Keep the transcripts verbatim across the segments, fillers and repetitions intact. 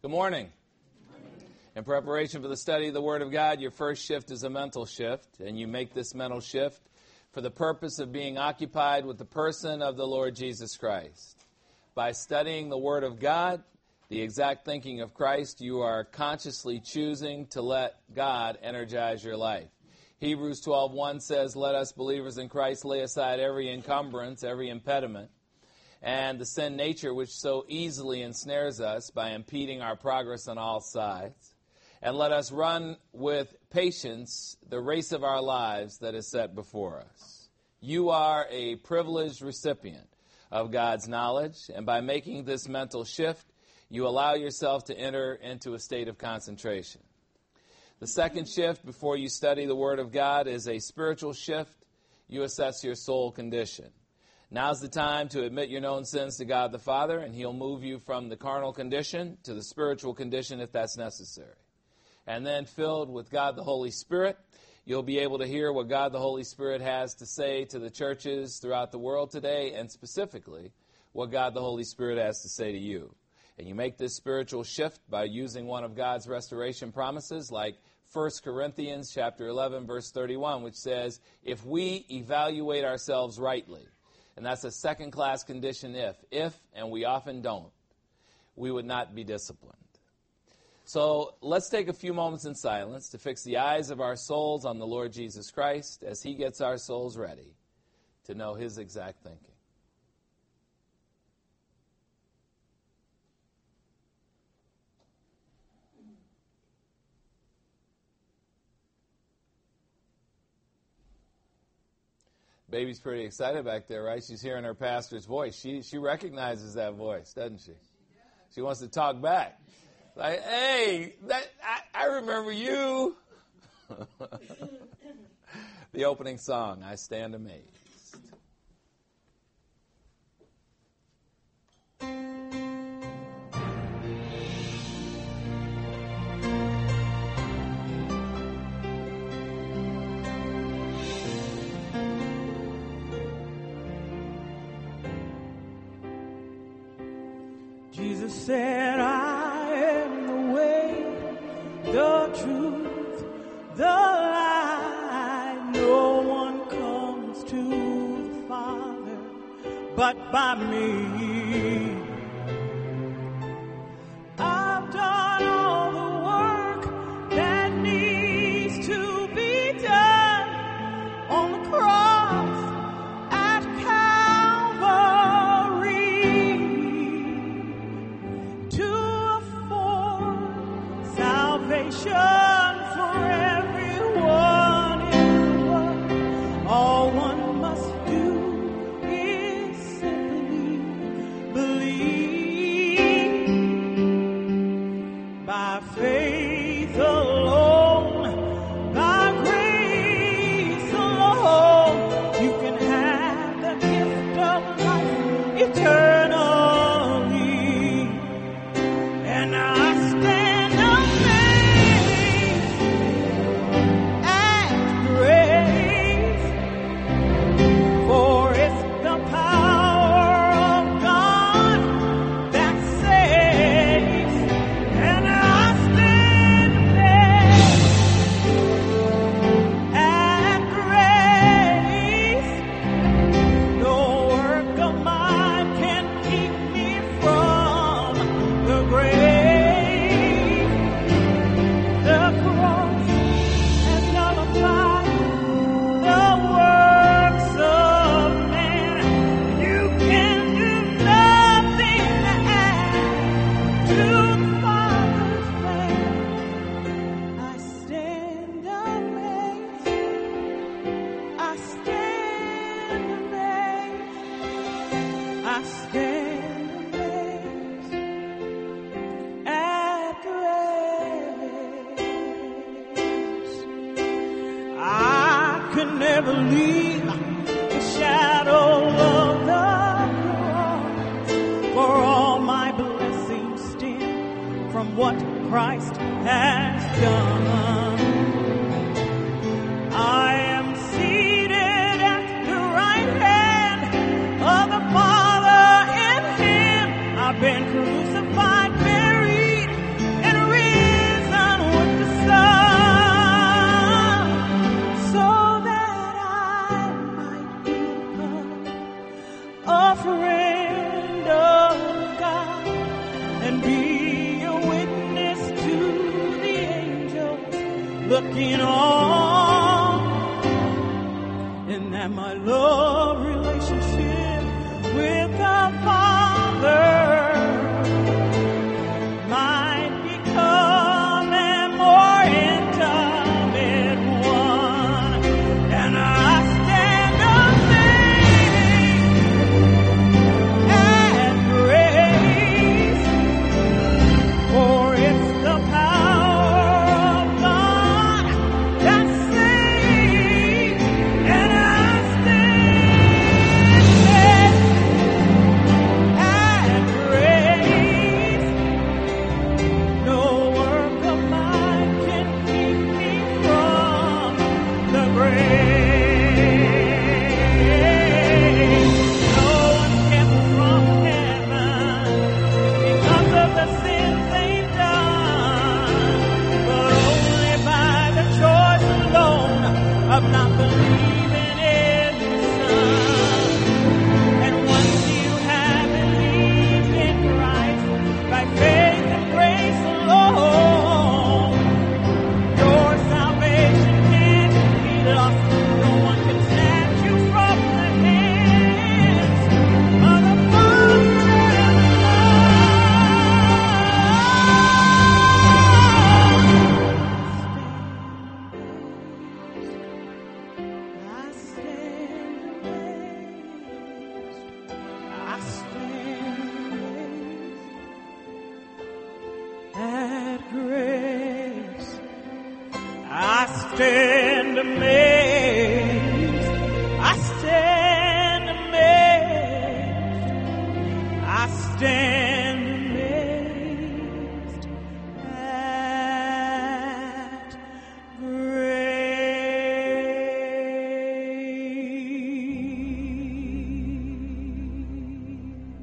Good morning. In preparation for the study of the Word of God, your first shift is a mental shift, and you make this mental shift for the purpose of being occupied with the person of the Lord Jesus Christ. By studying the Word of God, the exact thinking of Christ, you are consciously choosing to let God energize your life. Hebrews twelve one says, "Let us believers in Christ lay aside every encumbrance, every impediment, and the sin nature which so easily ensnares us by impeding our progress on all sides. And let us run with patience the race of our lives that is set before us." You are a privileged recipient of God's knowledge, and by making this mental shift, you allow yourself to enter into a state of concentration. The second shift before you study the Word of God is a spiritual shift. You assess your soul condition. Now's the time to admit your known sins to God the Father, and He'll move you from the carnal condition to the spiritual condition if that's necessary. And then, filled with God the Holy Spirit, you'll be able to hear what God the Holy Spirit has to say to the churches throughout the world today, and specifically, what God the Holy Spirit has to say to you. And you make this spiritual shift by using one of God's restoration promises, like First Corinthians chapter eleven, verse thirty-one, which says, "If we evaluate ourselves rightly," and that's a second-class condition if. If, and we often don't, we would not be disciplined. So let's take a few moments in silence to fix the eyes of our souls on the Lord Jesus Christ as He gets our souls ready to know His exact thinking. Baby's pretty excited back there, right? She's hearing her pastor's voice. She she recognizes that voice, doesn't she? She wants to talk back. Like, hey, that I, I remember you. The opening song, "I Stand Amazed." Jesus said, "I am the way, the truth, the life. No one comes to the Father but by me. I've done all the work that needs to be done on the cross at Calvary to afford salvation for everyone in the world. All one must do is simply believe. By faith alone, by grace alone, you can have the gift of life eternally. And I stand amazed at grace, for it's the power of God that saves. And I stand amazed at grace. No work of mine can keep me from the grave. The cross has nullified the works of man. You can do nothing to add to the Father's plan. I stand amazed. I stand amazed. I stand amazed at grace. I could never leave the shadow of the cross, for all my blessings stem from what Christ has done. I am seated at the right hand of the Father in Him. I've been crucified, buried, looking on, and that my love relationship with the Father might become a more intimate one. And I stand amazed at grace, for it's the power of God that saves. And I stand at grace. No work of mine can keep me from the grave. No one's kept from heaven because of the sins they've done, but only by the choice alone of not believing in the Son. And once you have believed in Christ by faith and grace alone, your salvation can't be lost. No one can snatch you from the hands of the Father and the Lord. I stand amazed. I stand amazed at grace. I stand amazed. I stand amazed. I stand amazed at grace.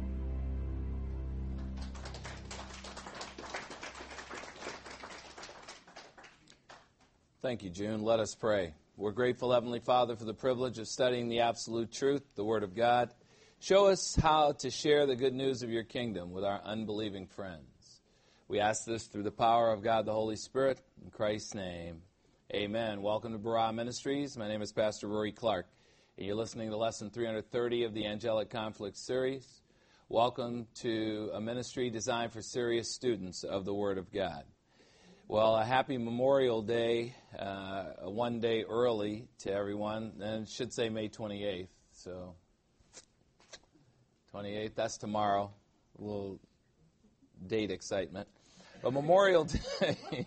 Thank you, June. Let us pray. We're grateful, Heavenly Father, for the privilege of studying the absolute truth, the Word of God. Show us how to share the good news of your kingdom with our unbelieving friends. We ask this through the power of God the Holy Spirit. In Christ's name, amen. Welcome to Barah Ministries. My name is Pastor Rory Clark, and you're listening to Lesson three hundred thirty of the Angelic Conflict series. Welcome to a ministry designed for serious students of the Word of God. Well, a happy Memorial Day, uh, one day early to everyone, and it should say May twenty-eighth, so twenty-eighth, that's tomorrow, a little date excitement. But Memorial Day,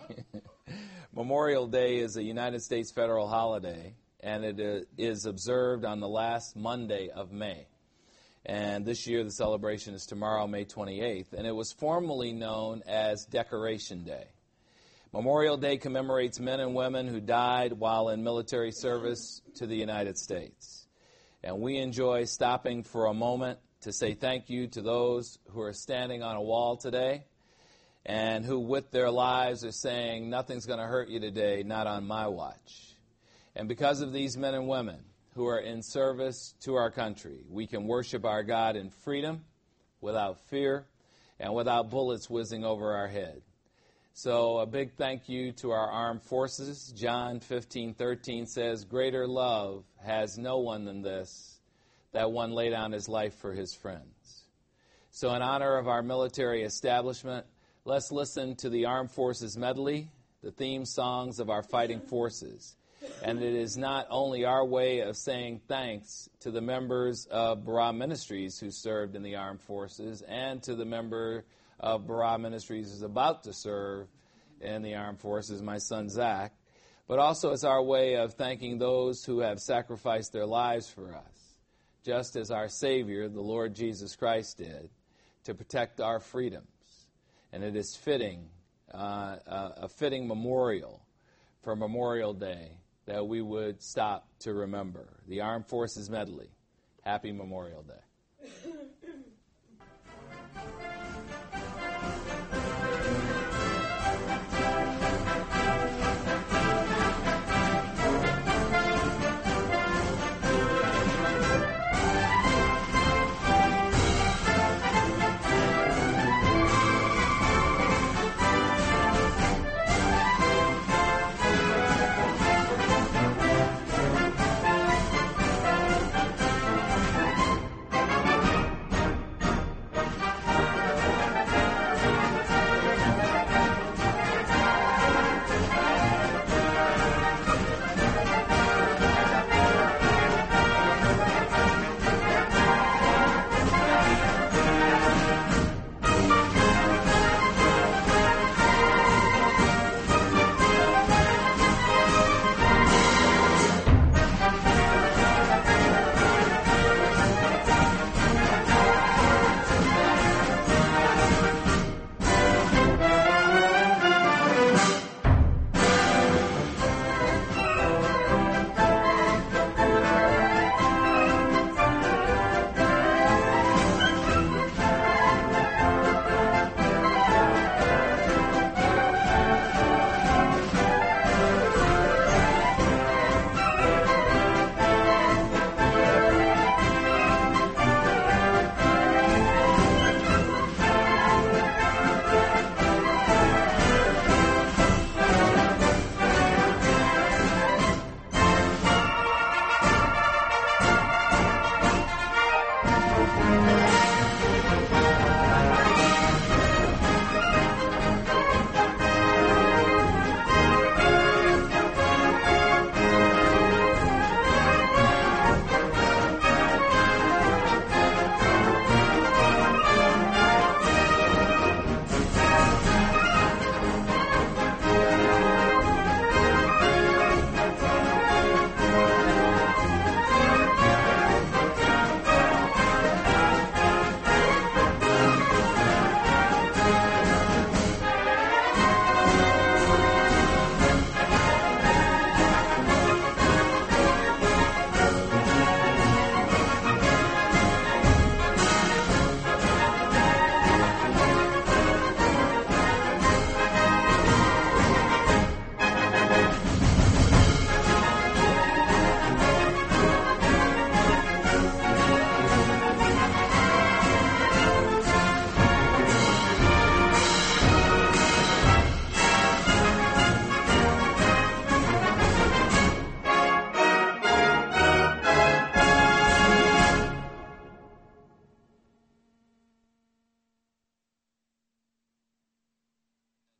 Memorial Day is a United States federal holiday, and it is observed on the last Monday of May. And this year the celebration is tomorrow, May twenty-eighth, and it was formerly known as Decoration Day. Memorial Day commemorates men and women who died while in military service to the United States. And we enjoy stopping for a moment to say thank you to those who are standing on a wall today and who with their lives are saying, nothing's going to hurt you today, not on my watch. And because of these men and women who are in service to our country, we can worship our God in freedom, without fear, and without bullets whizzing over our head. So a big thank you to our armed forces. John fifteen thirteen says, greater love has no one than this, that one lay down his life for his friends. So in honor of our military establishment, let's listen to the Armed Forces Medley, the theme songs of our fighting forces. And it is not only our way of saying thanks to the members of Barah Ministries who served in the armed forces and to the member of Barah Ministries who's about to serve in the armed forces, my son Zach, but also it's our way of thanking those who have sacrificed their lives for us, just as our Savior, the Lord Jesus Christ, did, to protect our freedoms. And it is fitting, uh, a, a fitting memorial for Memorial Day that we would stop to remember. The Armed Forces Medley. Happy Memorial Day.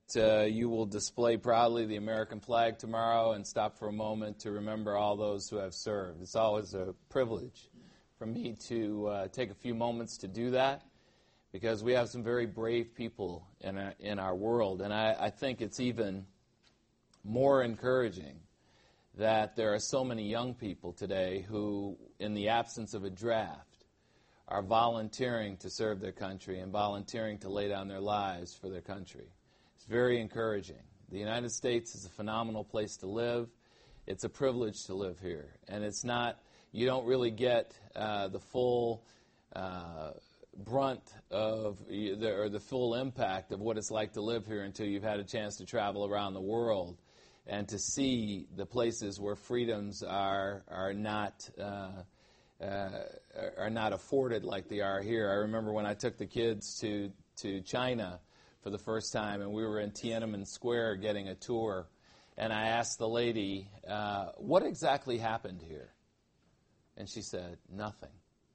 uh, you will display proudly the American flag tomorrow and stop for a moment to remember all those who have served. It's always a privilege for me to uh, take a few moments to do that, because we have some very brave people in our, in our world. And I, I think it's even more encouraging that there are so many young people today who, in the absence of a draft, are volunteering to serve their country and volunteering to lay down their lives for their country. It's very encouraging. The United States is a phenomenal place to live. It's a privilege to live here. And it's not, you don't really get uh, the full uh, brunt of, the, or the full impact of what it's like to live here until you've had a chance to travel around the world and to see the places where freedoms are are not uh, uh, are not afforded like they are here. I remember when I took the kids to to China for the first time, and we were in Tiananmen Square getting a tour, and I asked the lady, uh, "What exactly happened here?" And she said, "Nothing."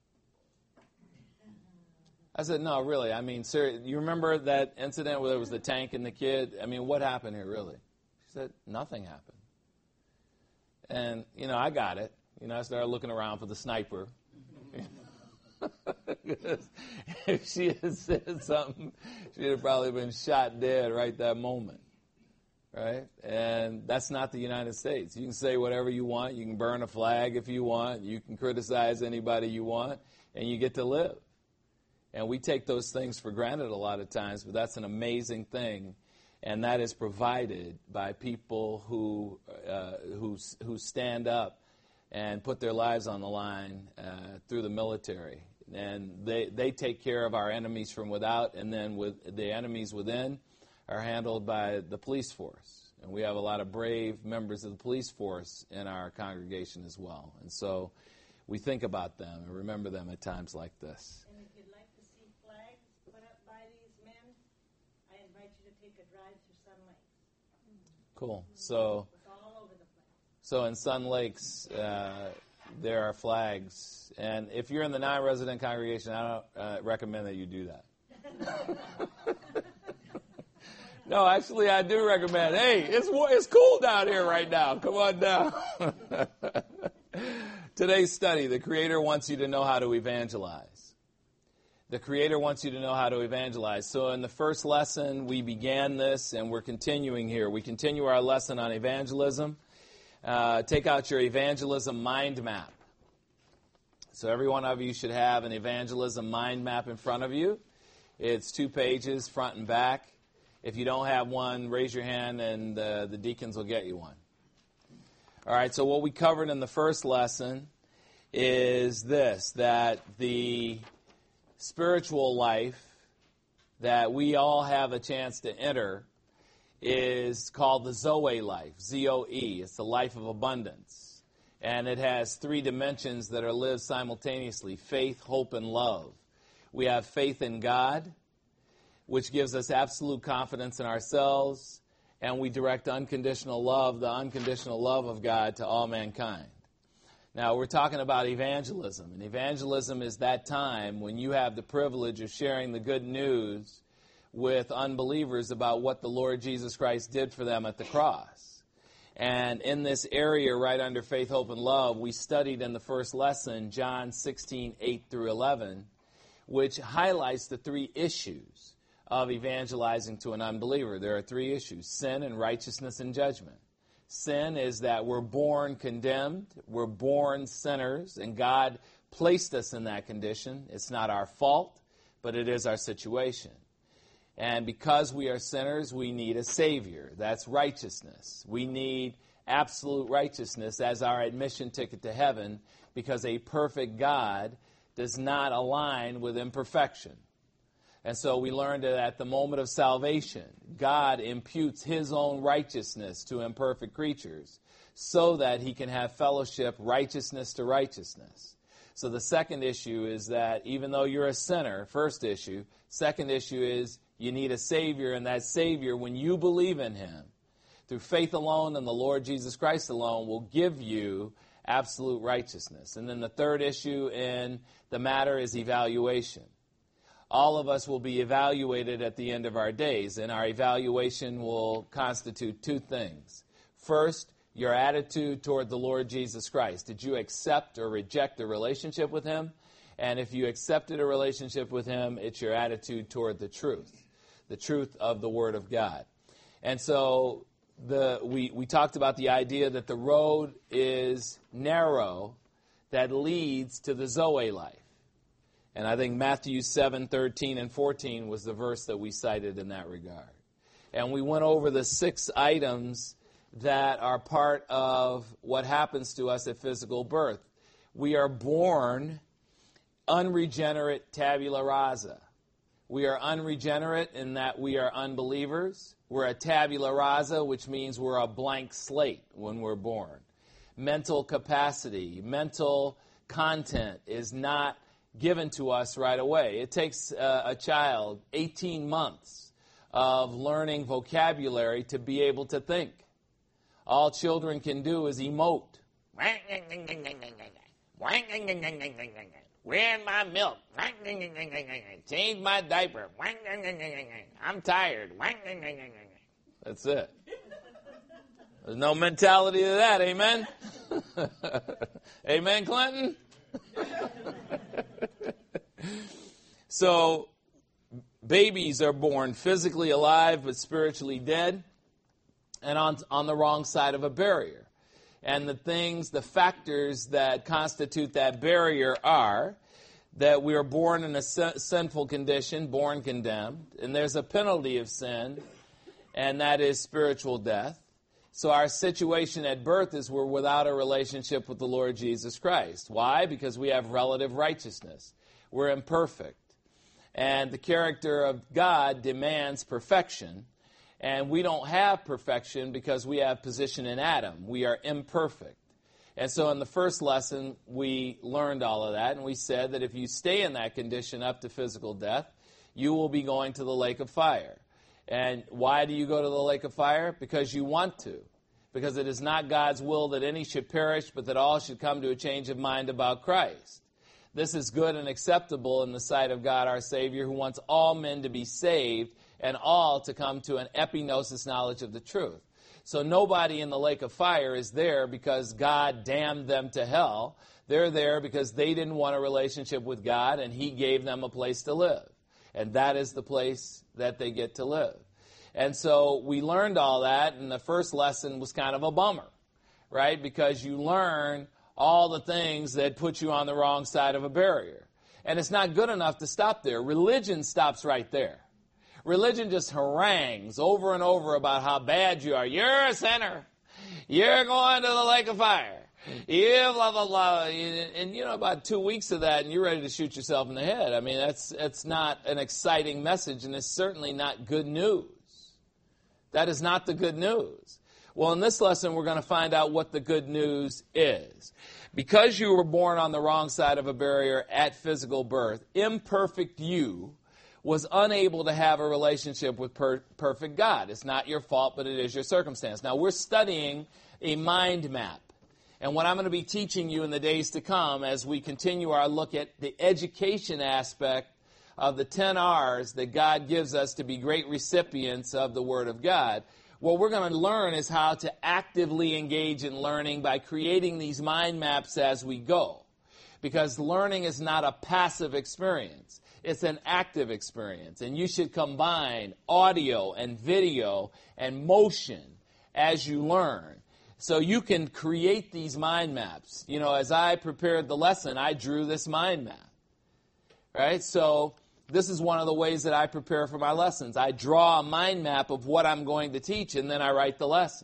I said, "No, really. I mean, sir, you remember that incident where there was the tank and the kid? I mean, what happened here, really?" She said, "Nothing happened." And, you know, I got it. You know, I started looking around for the sniper. If she had said something, she'd have probably been shot dead right that moment. Right? And that's not the United States. You can say whatever you want. You can burn a flag if you want. You can criticize anybody you want, and you get to live. And we take those things for granted a lot of times, but that's an amazing thing. And that is provided by people who uh, who who stand up and put their lives on the line uh, through the military. And they, they take care of our enemies from without, and then with the enemies within are handled by the police force. And we have a lot of brave members of the police force in our congregation as well. And so we think about them and remember them at times like this. And if you'd like to see flags put up by these men, I invite you to take a drive through Sun Lakes. Cool. So, It's all over the place. so in Sun Lakes, uh, there are flags. And if you're in the non-resident congregation, I don't uh, recommend that you do that. No, actually, I do recommend. Hey, it's it's cool down here right now. Come on down. Today's study, the Creator wants you to know how to evangelize. The Creator wants you to know how to evangelize. So in the first lesson, we began this, and we're continuing here. We continue our lesson on evangelism. Uh, take out your evangelism mind map. So every one of you should have an evangelism mind map in front of you. It's two pages, front and back. If you don't have one, raise your hand, and uh, the deacons will get you one. All right, so what we covered in the first lesson is this, that the spiritual life that we all have a chance to enter is called the Zoe life, Z O E. It's the life of abundance. And it has three dimensions that are lived simultaneously, faith, hope, and love. We have faith in God, which gives us absolute confidence in ourselves, and we direct unconditional love, the unconditional love of God to all mankind. Now, we're talking about evangelism, and evangelism is that time when you have the privilege of sharing the good news with unbelievers about what the Lord Jesus Christ did for them at the cross. And in this area right under faith, hope, and love, we studied in the first lesson John sixteen, eight through eleven, which highlights the three issues of evangelizing to an unbeliever. There are three issues: sin and righteousness and judgment. Sin is that we're born condemned, we're born sinners, and God placed us in that condition. It's not our fault, but it is our situation. And because we are sinners, we need a Savior. That's righteousness. We need absolute righteousness as our admission ticket to heaven, because a perfect God does not align with imperfection. And so we learned that at the moment of salvation, God imputes His own righteousness to imperfect creatures so that He can have fellowship, righteousness to righteousness. So the second issue is that even though you're a sinner, first issue, second issue is you need a Savior, and that Savior, when you believe in Him, through faith alone and the Lord Jesus Christ alone, will give you absolute righteousness. And then the third issue in the matter is evaluation. all of us will be evaluated at the end of our days, and our evaluation will constitute two things. First, your attitude toward the Lord Jesus Christ. Did you accept or reject a relationship with him? And if you accepted a relationship with him, it's your attitude toward the truth, the truth of the Word of God. And so the we, we talked about the idea that the road is narrow that leads to the Zoe life. And I think Matthew seven, thirteen, and fourteen was the verse that we cited in that regard. And we went over the six items that are part of what happens to us at physical birth. We are born unregenerate tabula rasa. We are unregenerate in that we are unbelievers. We're a tabula rasa, which means we're a blank slate when we're born. Mental capacity, mental content is not given to us right away. It takes uh, a child eighteen months of learning vocabulary to be able to think. All children can do is emote. Where's my milk? Change my diaper. I'm tired. That's it. There's no mentality to that, amen? Amen, Clinton? So, babies are born physically alive but spiritually dead and on, on the wrong side of a barrier. And the things, the factors that constitute that barrier are that we are born in a sinful condition, born condemned, and there's a penalty of sin, and that is spiritual death. So our situation at birth is we're without a relationship with the Lord Jesus Christ. Why? Because we have relative righteousness. We're imperfect. And the character of God demands perfection. And we don't have perfection because we have position in Adam. We are imperfect. And so in the first lesson, we learned all of that. And we said that if you stay in that condition up to physical death, you will be going to the lake of fire. And why do you go to the lake of fire? Because you want to. Because it is not God's will that any should perish, but that all should come to a change of mind about Christ. This is good and acceptable in the sight of God our Savior, who wants all men to be saved and all to come to an epignosis knowledge of the truth. So nobody in the lake of fire is there because God damned them to hell. They're there because they didn't want a relationship with God, and He gave them a place to live. And that is the place that they get to live. And so we learned all that, and the first lesson was kind of a bummer, right? Because you learn all the things that put you on the wrong side of a barrier. And it's not good enough to stop there. Religion stops right there. Religion just harangues over and over about how bad you are. You're a sinner. You're going to the lake of fire. You blah, blah, blah. And, and, you know, about two weeks of that, and you're ready to shoot yourself in the head. I mean, that's, that's not an exciting message, and it's certainly not good news. That is not the good news. Well, in this lesson, we're going to find out what the good news is. Because you were born on the wrong side of a barrier at physical birth, imperfect you was unable to have a relationship with per- perfect God. It's not your fault, but it is your circumstance. Now, we're studying a mind map. And what I'm going to be teaching you in the days to come as we continue our look at the education aspect of the ten R's that God gives us to be great recipients of the Word of God, what we're going to learn is how to actively engage in learning by creating these mind maps as we go. Because learning is not a passive experience. It's an active experience. And you should combine audio and video and motion as you learn. So you can create these mind maps. You know, as I prepared the lesson, I drew this mind map. Right? So this is one of the ways that I prepare for my lessons. I draw a mind map of what I'm going to teach, and then I write the lesson.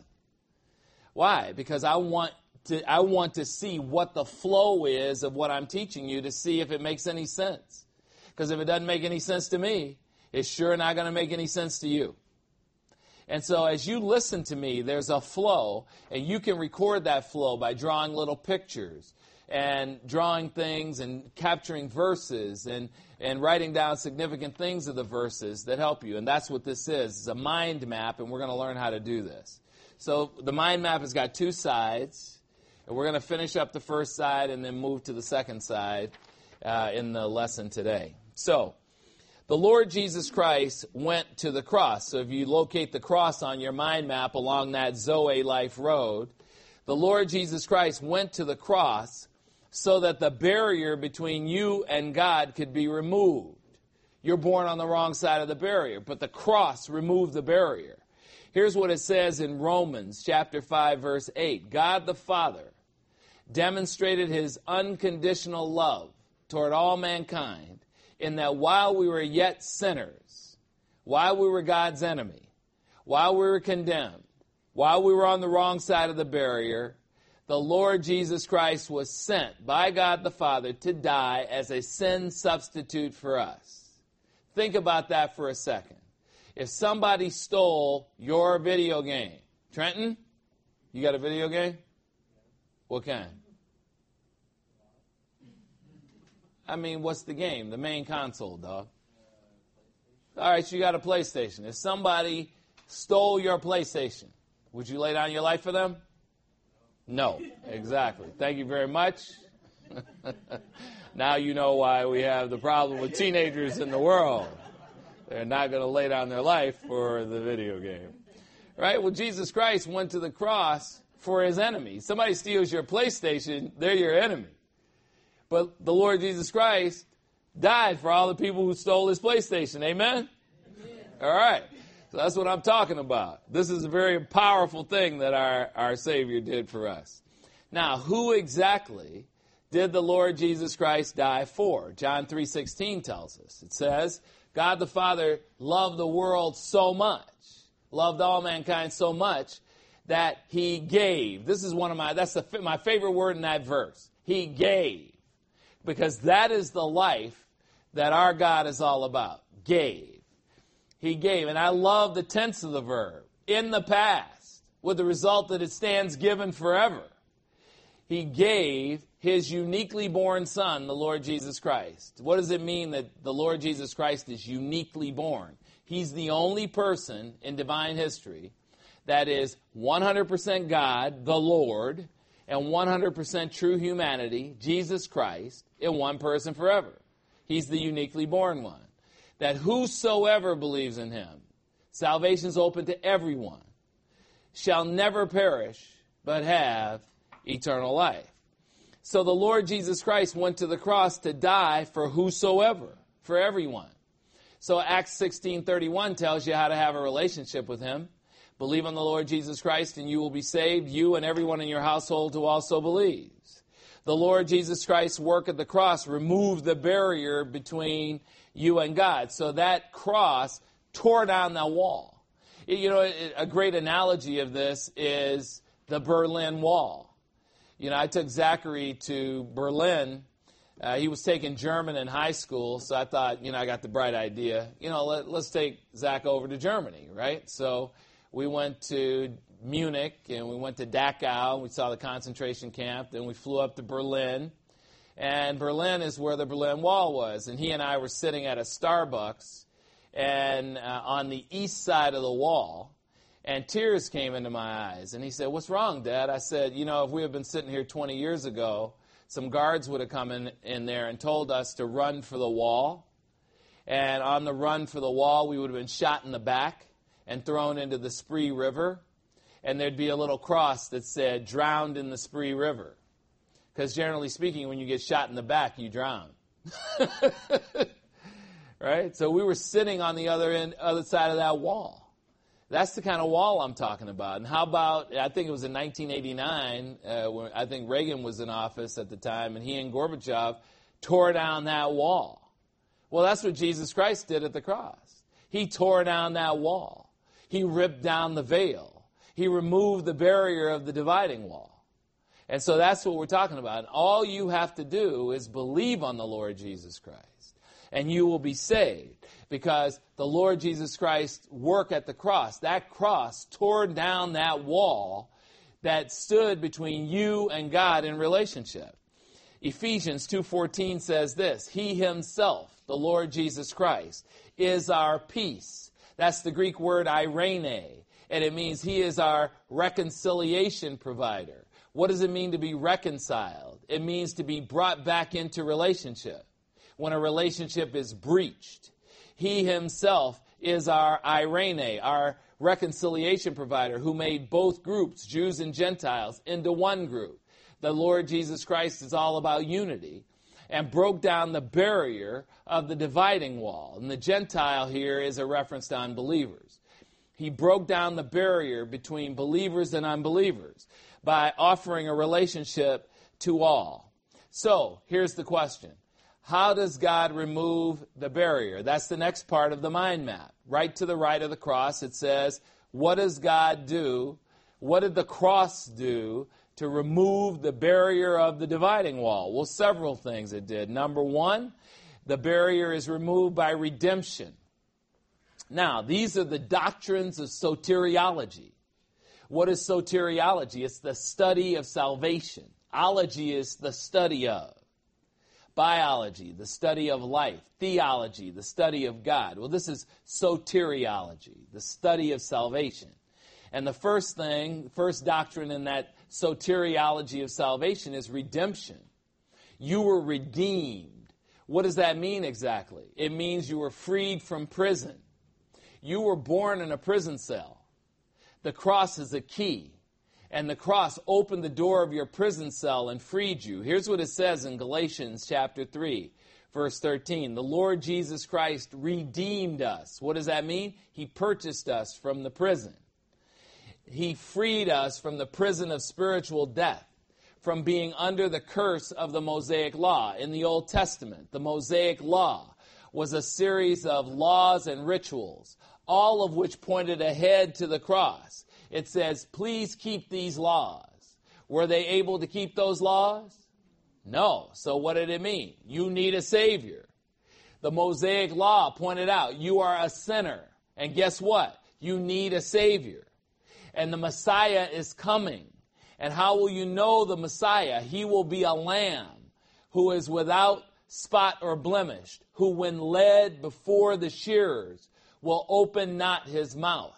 Why? Because I want to, I want to see what the flow is of what I'm teaching you to see if it makes any sense. Because if it doesn't make any sense to me, it's sure not going to make any sense to you. And so as you listen to me, there's a flow, and you can record that flow by drawing little pictures and drawing things and capturing verses and, and writing down significant things of the verses that help you. And that's what this is. It's a mind map, and we're going to learn how to do this. So the mind map has got two sides, and we're going to finish up the first side and then move to the second side uh, in the lesson today. So The Lord Jesus Christ went to the cross. So if you locate the cross on your mind map along that Zoe Life Road, the Lord Jesus Christ went to the cross so that the barrier between you and God could be removed. You're born on the wrong side of the barrier, but the cross removed the barrier. Here's what it says in Romans chapter five, verse eight. God the Father demonstrated his unconditional love toward all mankind in that while we were yet sinners, while we were God's enemy, while we were condemned, while we were on the wrong side of the barrier, the Lord Jesus Christ was sent by God the Father to die as a sin substitute for us. Think about that for a second. If somebody stole your video game, Trenton, you got a video game? What kind? I mean, what's the game? The main console, dog. All right, you got a PlayStation. If somebody stole your PlayStation, would you lay down your life for them? No, exactly. Thank you very much. Now you know why we have the problem with teenagers in the world. They're not going to lay down their life for the video game. Right? Well, Jesus Christ went to the cross for his enemy. Somebody steals your PlayStation, they're your enemy. But the Lord Jesus Christ died for all the people who stole his PlayStation. Amen? Amen. All right. So that's what I'm talking about. This is a very powerful thing that our, our Savior did for us. Now, who exactly did the Lord Jesus Christ die for? John three sixteen tells us. It says, God the Father loved the world so much, loved all mankind so much, that he gave. This is one of my, that's the, my favorite word in that verse. He gave. Because that is the life that our God is all about. Gave. He gave. And I love the tense of the verb. In the past. With the result that it stands given forever. He gave his uniquely born son, the Lord Jesus Christ. What does it mean that the Lord Jesus Christ is uniquely born? He's the only person in divine history that is one hundred percent God, the Lord, and one hundred percent true humanity, Jesus Christ, in one person forever. He's the uniquely born one. That whosoever believes in him, salvation's open to everyone, shall never perish, but have eternal life. So the Lord Jesus Christ went to the cross to die for whosoever, for everyone. So Acts sixteen thirty-one tells you how to have a relationship with him. Believe on the Lord Jesus Christ and you will be saved, you and everyone in your household who also believes. The Lord Jesus Christ's work at the cross removed the barrier between you and God. So that cross tore down that wall. You know, a great analogy of this is the Berlin Wall. You know, I took Zachary to Berlin. Uh, he was taking German in high school, so I thought, you know, I got the bright idea. You know, let, let's take Zach over to Germany, right? So we went to Munich, and we went to Dachau, and we saw the concentration camp. Then we flew up to Berlin, and Berlin is where the Berlin Wall was. And he and I were sitting at a Starbucks and uh, on the east side of the wall, and tears came into my eyes. And he said, "What's wrong, Dad?" I said, you know, if we had been sitting here twenty years ago, some guards would have come in, in there and told us to run for the wall. And on the run for the wall, we would have been shot in the back and thrown into the Spree River. And there'd be a little cross that said, "Drowned in the Spree River." Because generally speaking, when you get shot in the back, you drown. Right? So we were sitting on the other end, other side of that wall. That's the kind of wall I'm talking about. And how about, I think it was in nineteen eighty-nine, uh, when I think Reagan was in office at the time, and he and Gorbachev tore down that wall. Well, that's what Jesus Christ did at the cross. He tore down that wall. He ripped down the veil. He removed the barrier of the dividing wall. And so that's what we're talking about. And all you have to do is believe on the Lord Jesus Christ, and you will be saved. Because the Lord Jesus Christ's work at the cross, that cross tore down that wall that stood between you and God in relationship. Ephesians two fourteen says this, "He himself, the Lord Jesus Christ, is our peace." That's the Greek word eirene, and it means he is our reconciliation provider. What does it mean to be reconciled? It means to be brought back into relationship when a relationship is breached. He himself is our irene, our reconciliation provider, who made both groups, Jews and Gentiles, into one group. The Lord Jesus Christ is all about unity and broke down the barrier of the dividing wall. And the Gentile here is a reference to unbelievers. He broke down the barrier between believers and unbelievers by offering a relationship to all. So, here's the question. How does God remove the barrier? That's the next part of the mind map. Right to the right of the cross, it says, what does God do? What did the cross do to remove the barrier of the dividing wall? Well, several things it did. Number one, the barrier is removed by redemption. Now, these are the doctrines of soteriology. What is soteriology? It's the study of salvation. Ology is the study of. Biology, the study of life. Theology, the study of God. Well, this is soteriology, the study of salvation. And the first thing, first doctrine in that soteriology of salvation is redemption. You were redeemed. What does that mean exactly? It means you were freed from prison. You were born in a prison cell. The cross is a key. And the cross opened the door of your prison cell and freed you. Here's what it says in Galatians chapter three, verse thirteen. The Lord Jesus Christ redeemed us. What does that mean? He purchased us from the prison. He freed us from the prison of spiritual death, from being under the curse of the Mosaic law. In the Old Testament, the Mosaic law was a series of laws and rituals, all of which pointed ahead to the cross. It says, please keep these laws. Were they able to keep those laws? No. So what did it mean? You need a Savior. The Mosaic law pointed out, you are a sinner. And guess what? You need a Savior. And the Messiah is coming. And how will you know the Messiah? He will be a lamb who is without spot or blemish, who when led before the shearers will open not his mouth.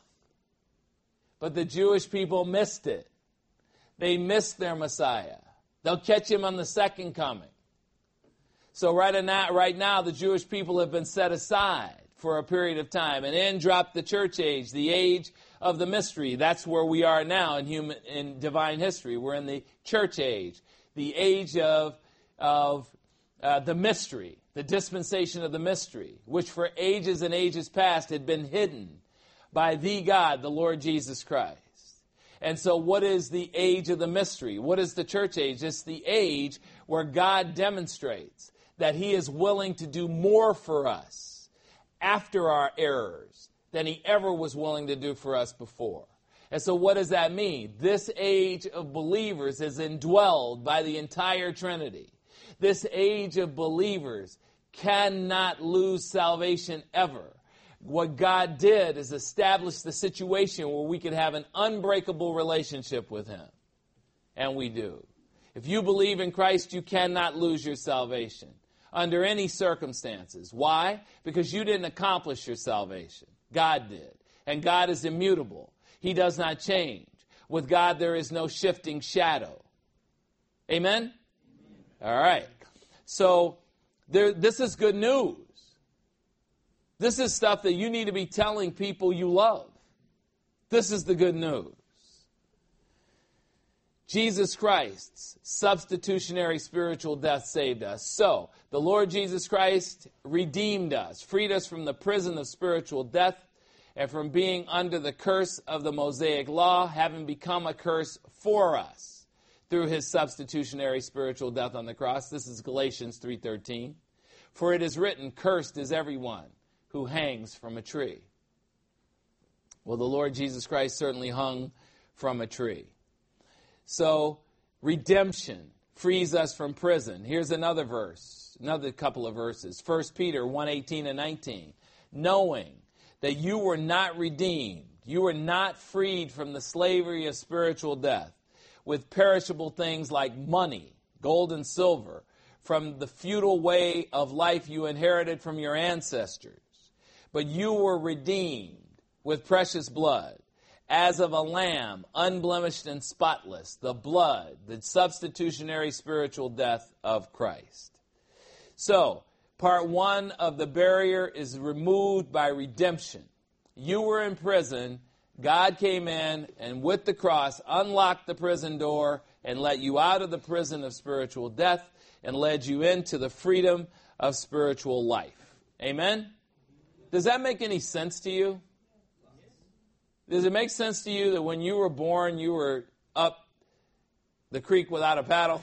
But the Jewish people missed it. They missed their Messiah. They'll catch him on the second coming. So right now, right now, the Jewish people have been set aside for a period of time. And in dropped the church age, the age of the mystery. That's where we are now in human in divine history. We're in the church age, the age of, of uh, the mystery, the dispensation of the mystery, which for ages and ages past had been hidden by the God, the Lord Jesus Christ. And so what is the age of the mystery? What is the church age? It's the age where God demonstrates that he is willing to do more for us after our errors than he ever was willing to do for us before. And so what does that mean? This age of believers is indwelled by the entire Trinity. This age of believers cannot lose salvation ever. What God did is establish the situation where we could have an unbreakable relationship with him. And we do. If you believe in Christ, you cannot lose your salvation under any circumstances. Why? Because you didn't accomplish your salvation. God did. And God is immutable. He does not change. With God, there is no shifting shadow. Amen? All right. So there, this is good news. This is stuff that you need to be telling people you love. This is the good news. Jesus Christ's substitutionary spiritual death saved us. So, the Lord Jesus Christ redeemed us, freed us from the prison of spiritual death and from being under the curse of the Mosaic law, having become a curse for us through his substitutionary spiritual death on the cross. This is Galatians three thirteen. For it is written, cursed is everyone who hangs from a tree. Well, the Lord Jesus Christ certainly hung from a tree. So, redemption frees us from prison. Here's another verse, another couple of verses. First Peter one eighteen and nineteen. Knowing that you were not redeemed, you were not freed from the slavery of spiritual death with perishable things like money, gold and silver, from the futile way of life you inherited from your ancestors. But you were redeemed with precious blood, as of a lamb, unblemished and spotless, the blood, the substitutionary spiritual death of Christ. So, Part one of the barrier is removed by redemption. You were in prison. God came in and with the cross unlocked the prison door and let you out of the prison of spiritual death and led you into the freedom of spiritual life. Amen? Does that make any sense to you? Does it make sense to you that when you were born, you were up the creek without a paddle?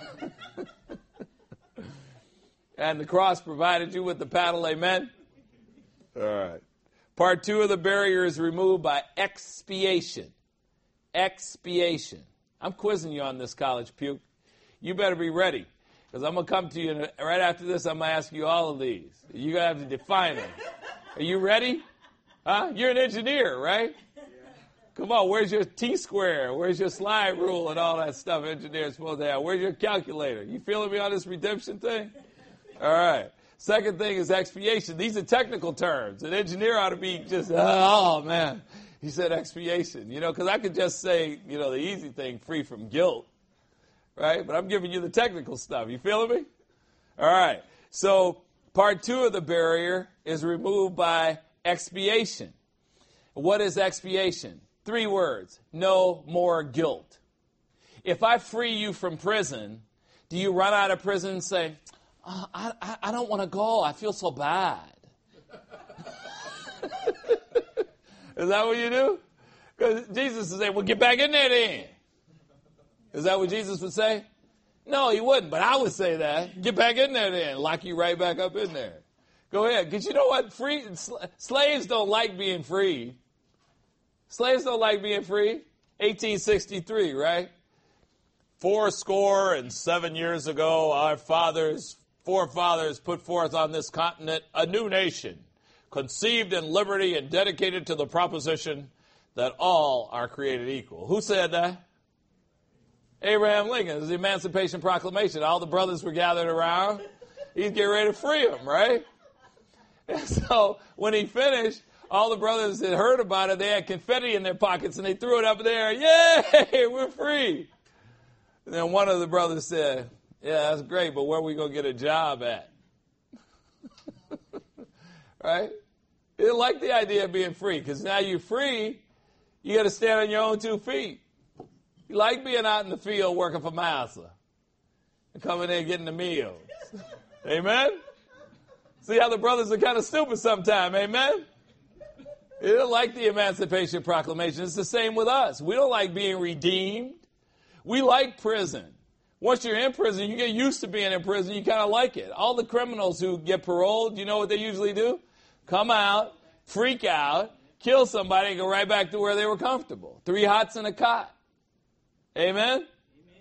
And the cross provided you with the paddle, amen? All right. Part two of the barrier is removed by expiation. Expiation. I'm quizzing you on this, College Puke. You better be ready, because I'm going to come to you, and right after this, I'm going to ask you all of these. You're going to have to define them. Are you ready? Huh? You're an engineer, right? Come on, where's your T-square? Where's your slide rule and all that stuff engineers supposed to have? Where's your calculator? You feeling me on this redemption thing? All right. Second thing is expiation. These are technical terms. An engineer ought to be just, oh, man. He said expiation, you know, because I could just say, you know, the easy thing, free from guilt, right? But I'm giving you the technical stuff. You feeling me? All right. So part two of the barrier is removed by expiation. What is expiation? Three words. No more guilt. If I free you from prison, do you run out of prison and say, oh, I, I, I don't want to go. I feel so bad. Is that what you do? Because Jesus would say, well, get back in there then. Is that what Jesus would say? No, he wouldn't, but I would say that. Get back in there then. Lock you right back up in there. Go ahead. Because you know what? Free, slaves don't like being freed. Slaves don't like being free. eighteen sixty-three, right? Four score and seven years ago, our fathers, forefathers put forth on this continent a new nation, conceived in liberty and dedicated to the proposition that all are created equal. Who said that? Abraham Lincoln. It was the Emancipation Proclamation. All the brothers were gathered around. He's getting ready to free them, right? And so when he finished, all the brothers had heard about it. They had confetti in their pockets, and they threw it up there. Yay, we're free. And then one of the brothers said, yeah, that's great, but where are we going to get a job at? Right? They didn't like the idea of being free, because now you're free, you got to stand on your own two feet. You like being out in the field working for Massa and coming in getting the meals. Amen? See how the brothers are kind of stupid sometimes, amen? They don't like the Emancipation Proclamation. It's the same with us. We don't like being redeemed. We like prison. Once you're in prison, you get used to being in prison. You kind of like it. All the criminals who get paroled, you know what they usually do? Come out, freak out, kill somebody, and go right back to where they were comfortable. Three hots and a cot. Amen? Amen.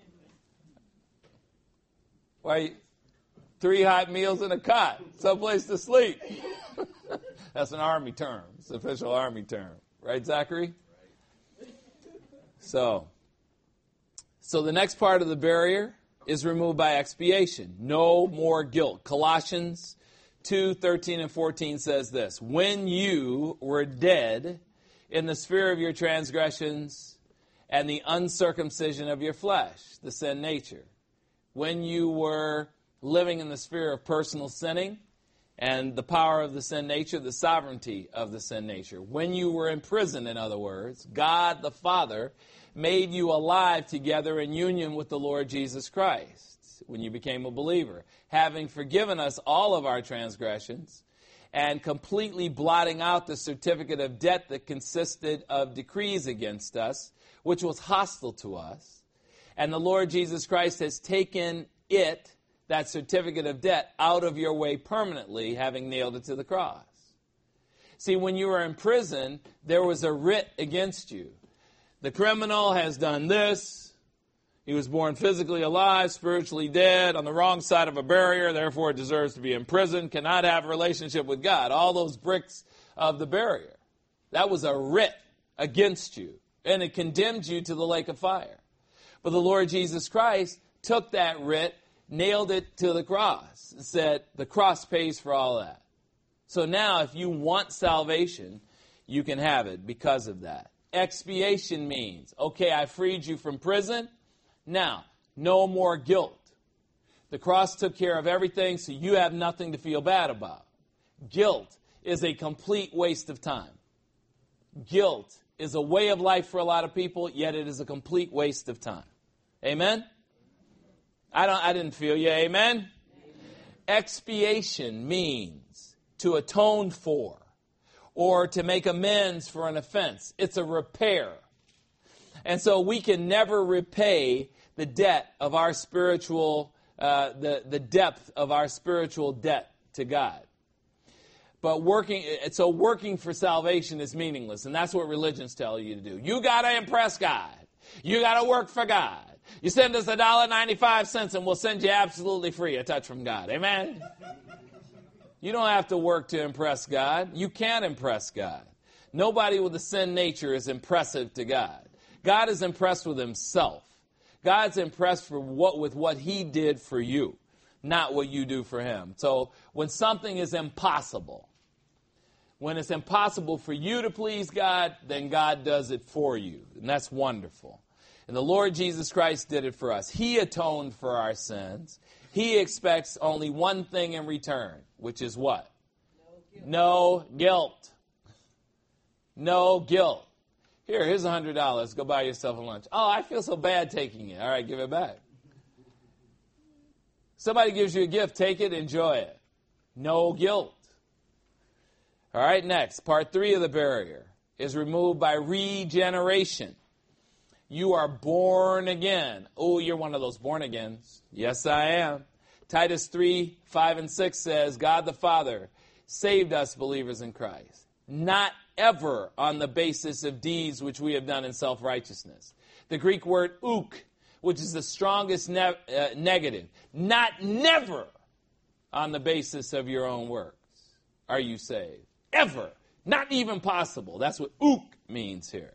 Why? Three hot meals and a cot. Someplace to sleep. That's an Army term. It's an official Army term. Right, Zachary? Right. So, so the next part of the barrier is removed by expiation. No more guilt. Colossians two, thirteen and fourteen says this. When you were dead in the sphere of your transgressions and the uncircumcision of your flesh, the sin nature. When you were living in the sphere of personal sinning and the power of the sin nature, the sovereignty of the sin nature. When you were in prison, in other words, God the Father made you alive together in union with the Lord Jesus Christ when you became a believer, having forgiven us all of our transgressions and completely blotting out the certificate of debt that consisted of decrees against us, which was hostile to us. And the Lord Jesus Christ has taken it, that certificate of debt, out of your way permanently, having nailed it to the cross. See, when you were in prison, there was a writ against you. The criminal has done this. He was born physically alive, spiritually dead, on the wrong side of a barrier, therefore deserves to be in prison, cannot have a relationship with God. All those bricks of the barrier. That was a writ against you, and it condemned you to the lake of fire. But the Lord Jesus Christ took that writ, nailed it to the cross, and said, the cross pays for all that. So now, if you want salvation, you can have it because of that. Expiation means, okay, I freed you from prison. Now, no more guilt. The cross took care of everything, so you have nothing to feel bad about. Guilt is a complete waste of time. Guilt is a way of life for a lot of people, yet it is a complete waste of time. Amen? I don't. I didn't feel you. Amen? Amen. Expiation means to atone for or to make amends for an offense. It's a repair. And so we can never repay the debt of our spiritual, uh, the, the depth of our spiritual debt to God. But working, so working for salvation is meaningless, and that's what religions tell you to do. You got to impress God. You got to work for God. You send us one dollar and ninety-five cents and we'll send you absolutely free a touch from God. Amen? You don't have to work to impress God. You can't impress God. Nobody with a sin nature is impressive to God. God is impressed with himself. God's impressed for what, with what he did for you, not what you do for him. So when something is impossible, when it's impossible for you to please God, then God does it for you. And that's wonderful. And the Lord Jesus Christ did it for us. He atoned for our sins. He expects only one thing in return, which is what? No guilt. No guilt. No guilt. Here, here's one hundred dollars. Go buy yourself a lunch. Oh, I feel so bad taking it. All right, give it back. Somebody gives you a gift, take it, enjoy it. No guilt. All right, next, part three of the barrier is removed by regeneration. You are born again. Oh, you're one of those born agains. Yes, I am. Titus three, five, and six says, God the Father saved us believers in Christ, not ever on the basis of deeds which we have done in self-righteousness. The Greek word uk, which is the strongest ne- uh, negative, not never on the basis of your own works are you saved. Ever. Not even possible. That's what uk means here.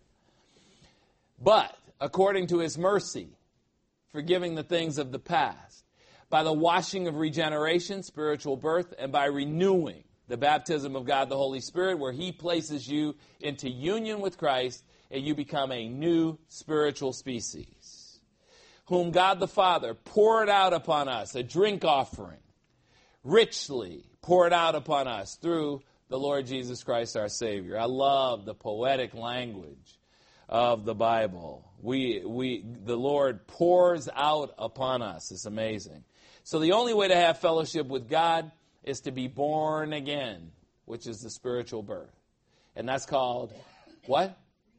But according to his mercy, forgiving the things of the past, by the washing of regeneration, spiritual birth, and by renewing the baptism of God the Holy Spirit, where he places you into union with Christ, and you become a new spiritual species, whom God the Father poured out upon us, a drink offering, richly poured out upon us through the Lord Jesus Christ our Savior. I love the poetic language of the Bible. We, we, the Lord pours out upon us. It's amazing. So the only way to have fellowship with God is to be born again, which is the spiritual birth. And that's called what?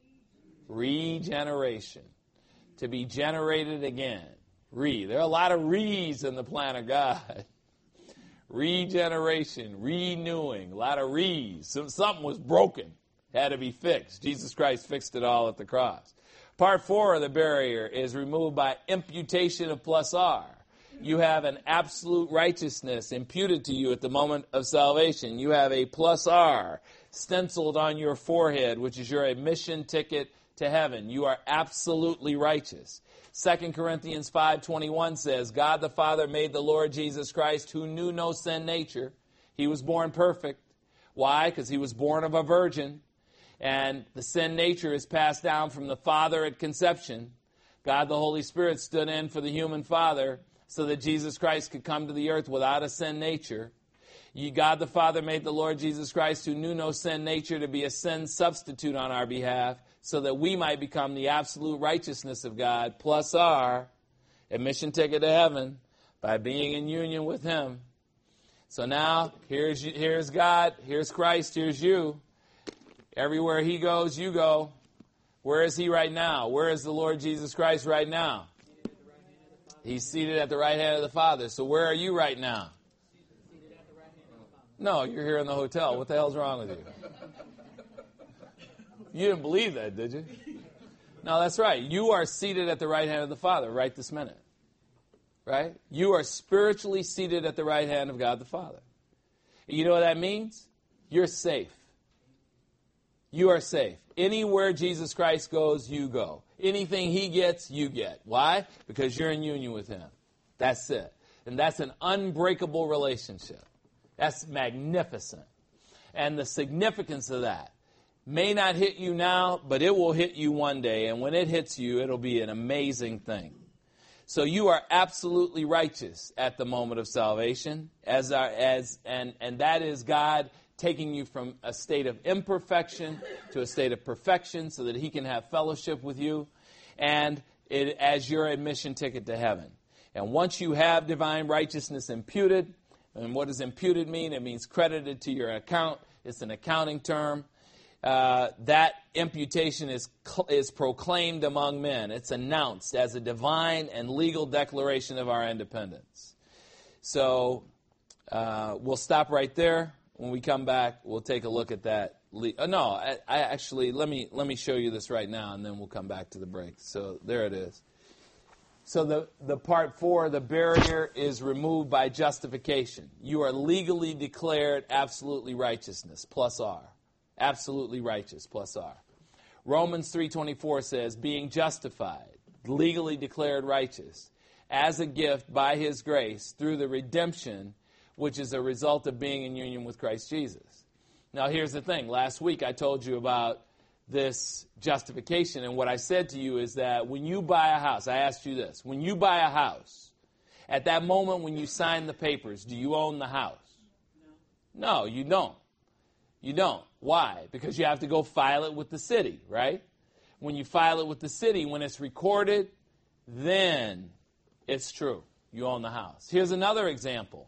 Regeneration. To be generated again. Re. There are a lot of re's in the plan of God. Regeneration, renewing, a lot of re's. Something was broken, had to be fixed. Jesus Christ fixed it all at the cross. Part four of the barrier is removed by imputation of plus R. You have an absolute righteousness imputed to you at the moment of salvation. You have a plus R stenciled on your forehead, which is your admission ticket to heaven. You are absolutely righteous. Second Corinthians five twenty-one says, God the Father made the Lord Jesus Christ, who knew no sin nature. He was born perfect. Why? Because he was born of a virgin. And the sin nature is passed down from the Father at conception. God the Holy Spirit stood in for the human Father so that Jesus Christ could come to the earth without a sin nature. You, God the Father made the Lord Jesus Christ, who knew no sin nature, to be a sin substitute on our behalf, so that we might become the absolute righteousness of God, plus our admission ticket to heaven, by being in union with him. So now, here's, here's God, here's Christ, here's you. Everywhere he goes, you go. Where is he right now? Where is the Lord Jesus Christ right now? He's seated at the right hand of the Father. So where are you right now? No, you're here in the hotel. What the hell's wrong with you? You didn't believe that, did you? No, that's right. You are seated at the right hand of the Father right this minute. Right? You are spiritually seated at the right hand of God the Father. You know what that means? You're safe. You are safe. Anywhere Jesus Christ goes, you go. Anything he gets, you get. Why? Because you're in union with him. That's it. And that's an unbreakable relationship. That's magnificent. And the significance of that may not hit you now, but it will hit you one day. And when it hits you, it'll be an amazing thing. So you are absolutely righteous at the moment of salvation, as our, as and and that is God taking you from a state of imperfection to a state of perfection, so that He can have fellowship with you, and it as your admission ticket to heaven. And once you have divine righteousness imputed, and what does imputed mean? It means credited to your account. It's an accounting term. Uh, that imputation is is proclaimed among men. It's announced as a divine and legal declaration of our independence. So uh, we'll stop right there. When we come back, we'll take a look at that. Le- uh, no, I, I actually let me let me show you this right now, and then we'll come back to the break. So there it is. So the, the part four, the barrier is removed by justification. You are legally declared absolutely righteousness, plus R. Absolutely righteous, plus R. Romans three twenty-four says, being justified, legally declared righteous, as a gift by His grace through the redemption, which is a result of being in union with Christ Jesus. Now here's the thing. Last week I told you about this justification, and what I said to you is that when you buy a house, I asked you this, when you buy a house, at that moment when you sign the papers, do you own the house? No, no you don't. You don't. Why? Because you have to go file it with the city, right? When you file it with the city, when it's recorded, then it's true. You own the house. Here's another example.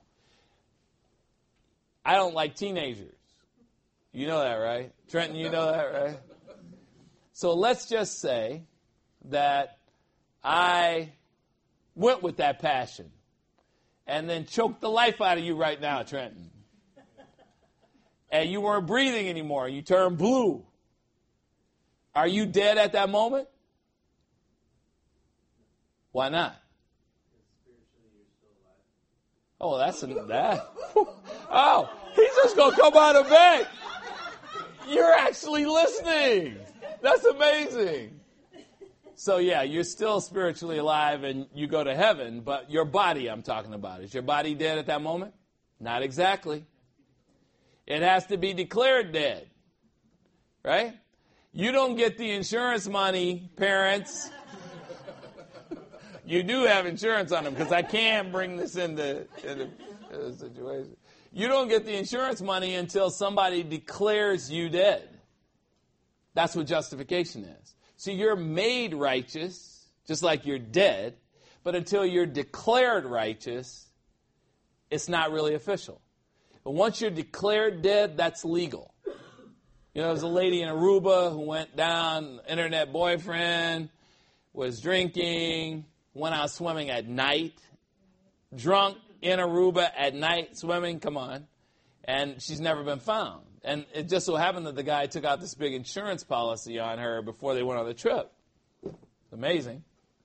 I don't like teenagers. You know that, right? Trenton, you know that, right? So let's just say that I went with that passion and then choked the life out of you right now, Trenton. And you weren't breathing anymore. You turned blue. Are you dead at that moment? Why not? Oh, that's a, that. Oh, he's just going to come out of bed. You're actually listening. That's amazing. So, yeah, you're still spiritually alive and you go to heaven, but your body I'm talking about. Is your body dead at that moment? Not exactly. It has to be declared dead, right? You don't get the insurance money, parents. You do have insurance on them, because I can bring this into, into a situation. You don't get the insurance money until somebody declares you dead. That's what justification is. So you're made righteous, just like you're dead, but until you're declared righteous, it's not really official. But once you're declared dead, that's legal. You know, there's a lady in Aruba who went down, internet boyfriend, was drinking, went out swimming at night, drunk in Aruba at night swimming, come on, and she's never been found. And it just so happened that the guy took out this big insurance policy on her before they went on the trip. It's amazing.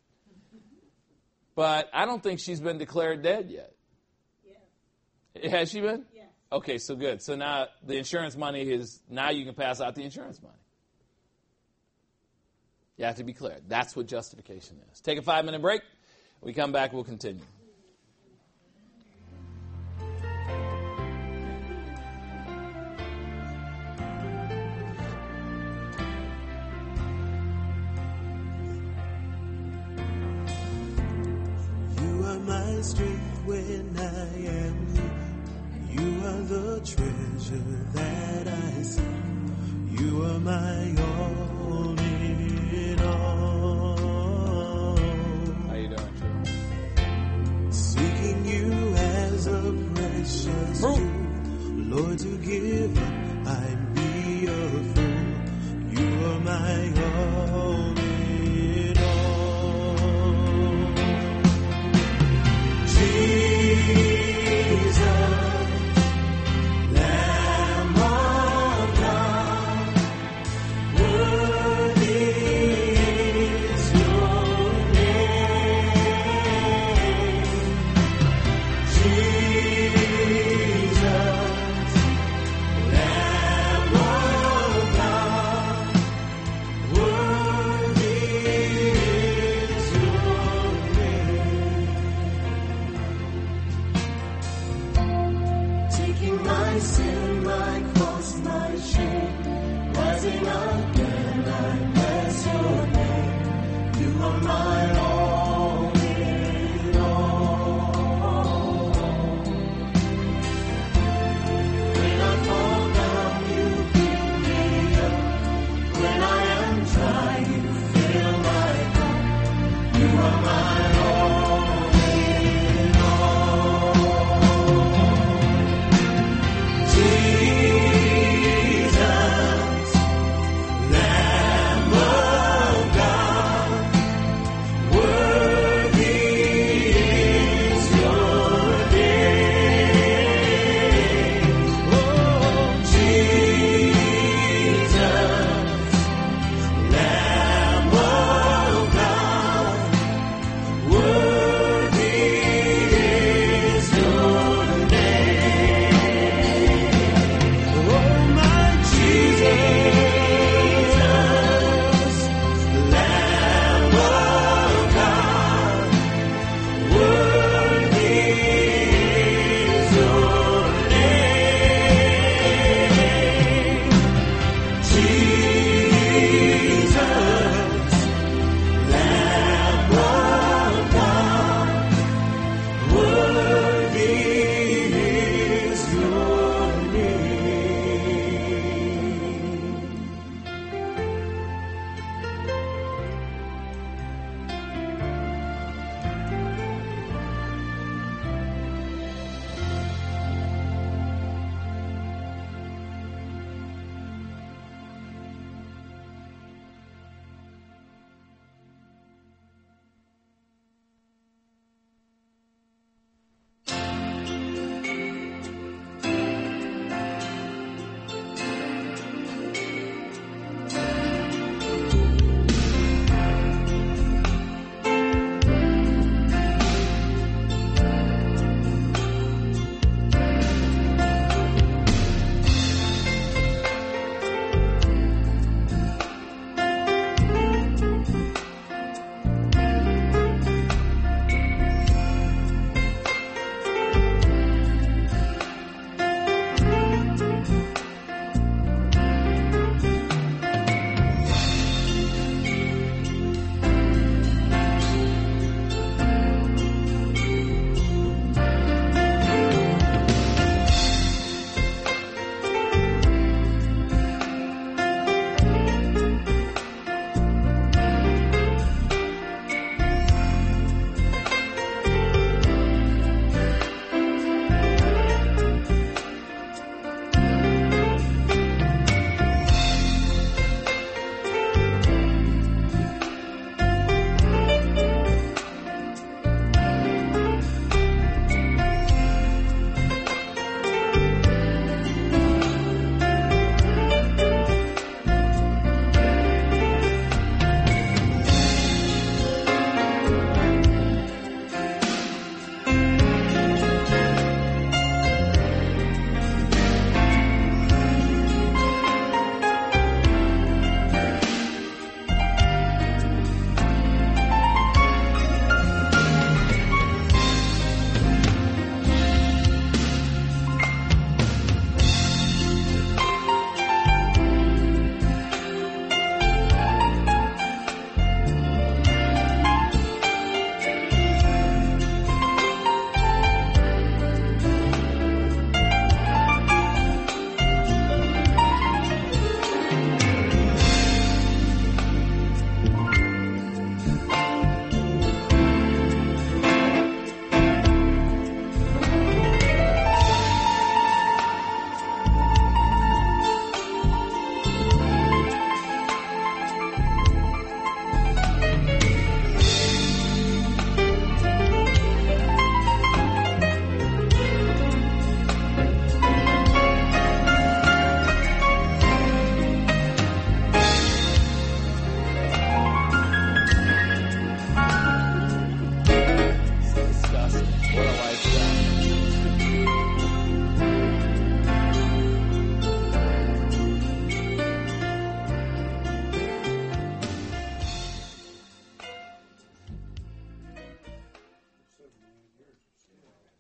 But I don't think she's been declared dead yet. Yes. Has she been? Yes. Okay, so good. So now the insurance money is, now you can pass out the insurance money. You have to be clear. That's what justification is. Take a five-minute break. When we come back, we'll continue. You are my strength when I am weak. You are the treasure that I seek. You are my all in all. How you doing, Drew? Seeking you as a precious jewel, Lord, to give up, I'd be a fool. You are my all in all. Jesus, Lamb of God,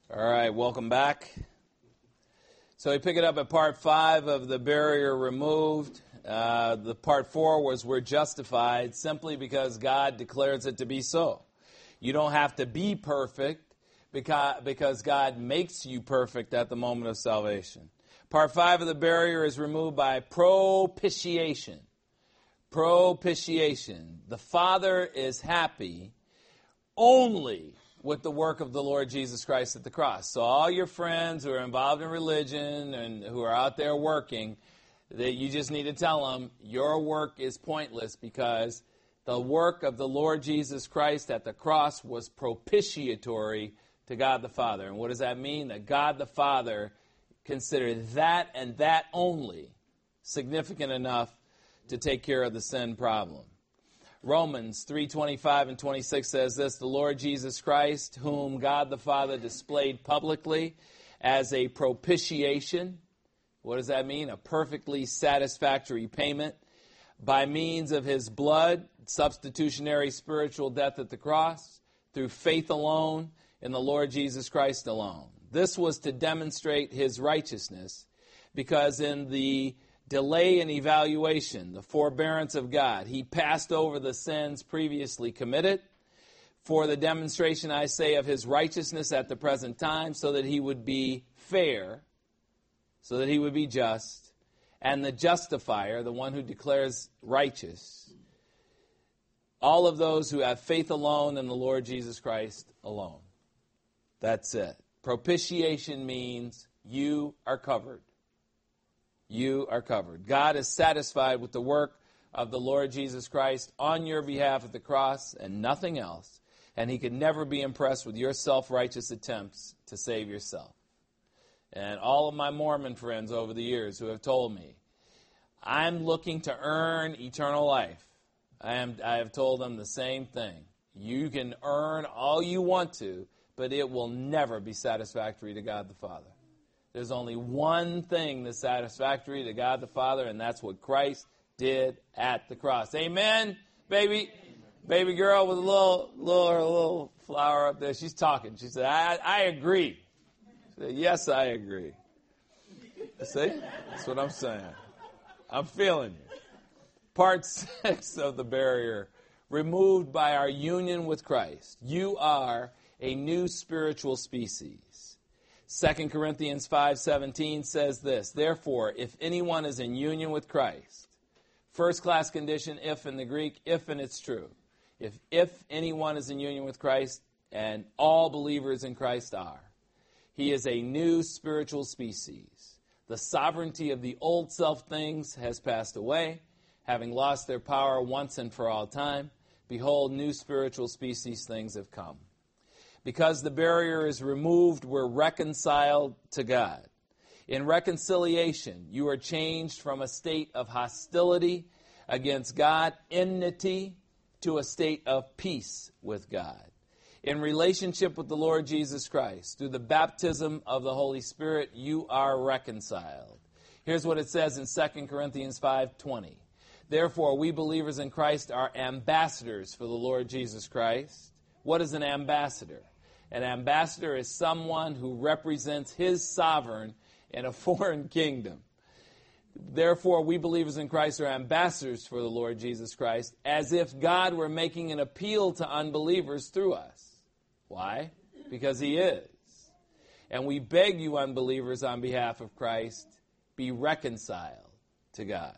All right, welcome back. So we pick it up at part five of the barrier removed. Uh, the part four was we're justified simply because God declares it to be so. You don't have to be perfect because, because God makes you perfect at the moment of salvation. Part five of the barrier is removed by propitiation. Propitiation. The Father is happy only with the work of the Lord Jesus Christ at the cross. So all your friends who are involved in religion and who are out there working, that you just need to tell them your work is pointless because the work of the Lord Jesus Christ at the cross was propitiatory to God the Father. And what does that mean? That God the Father considered that and that only significant enough to take care of the sin problem. Romans three twenty-five and twenty-six says this, the Lord Jesus Christ, whom God the Father displayed publicly as a propitiation. What does that mean? A perfectly satisfactory payment by means of his blood, substitutionary spiritual death at the cross, through faith alone in the Lord Jesus Christ alone. This was to demonstrate his righteousness because in the delay in evaluation, the forbearance of God, he passed over the sins previously committed for the demonstration, I say, of his righteousness at the present time so that he would be fair, so that he would be just, and the justifier, the one who declares righteous, all of those who have faith alone in the Lord Jesus Christ alone. That's it. Propitiation means you are covered. You are covered. God is satisfied with the work of the Lord Jesus Christ on your behalf at the cross and nothing else. And he could never be impressed with your self-righteous attempts to save yourself. And all of my Mormon friends over the years who have told me, I'm looking to earn eternal life. I am. I have told them the same thing. You can earn all you want to, but it will never be satisfactory to God the Father. There's only one thing that's satisfactory to God the Father, and that's what Christ did at the cross. Amen, baby? Baby girl with a little, little, little flower up there. She's talking. She said, I, I agree. She said, yes, I agree. See? That's what I'm saying. I'm feeling you. Part six of the barrier, removed by our union with Christ. You are a new spiritual species. Second Corinthians five seventeen says this, therefore, if anyone is in union with Christ, first class condition, if in the Greek, if and it's true. If, if anyone is in union with Christ, and all believers in Christ are, he is a new spiritual species. The sovereignty of the old self things has passed away, having lost their power once and for all time. Behold, new spiritual species things have come. Because the barrier is removed, we're reconciled to God. In reconciliation, you are changed from a state of hostility against God, enmity, to a state of peace with God. In relationship with the Lord Jesus Christ, through the baptism of the Holy Spirit, you are reconciled. Here's what it says in Second Corinthians five twenty. Therefore, we believers in Christ are ambassadors for the Lord Jesus Christ. What is an ambassador? An ambassador is someone who represents his sovereign in a foreign kingdom. Therefore, we believers in Christ are ambassadors for the Lord Jesus Christ, as if God were making an appeal to unbelievers through us. Why? Because he is. And we beg you, unbelievers, on behalf of Christ, be reconciled to God.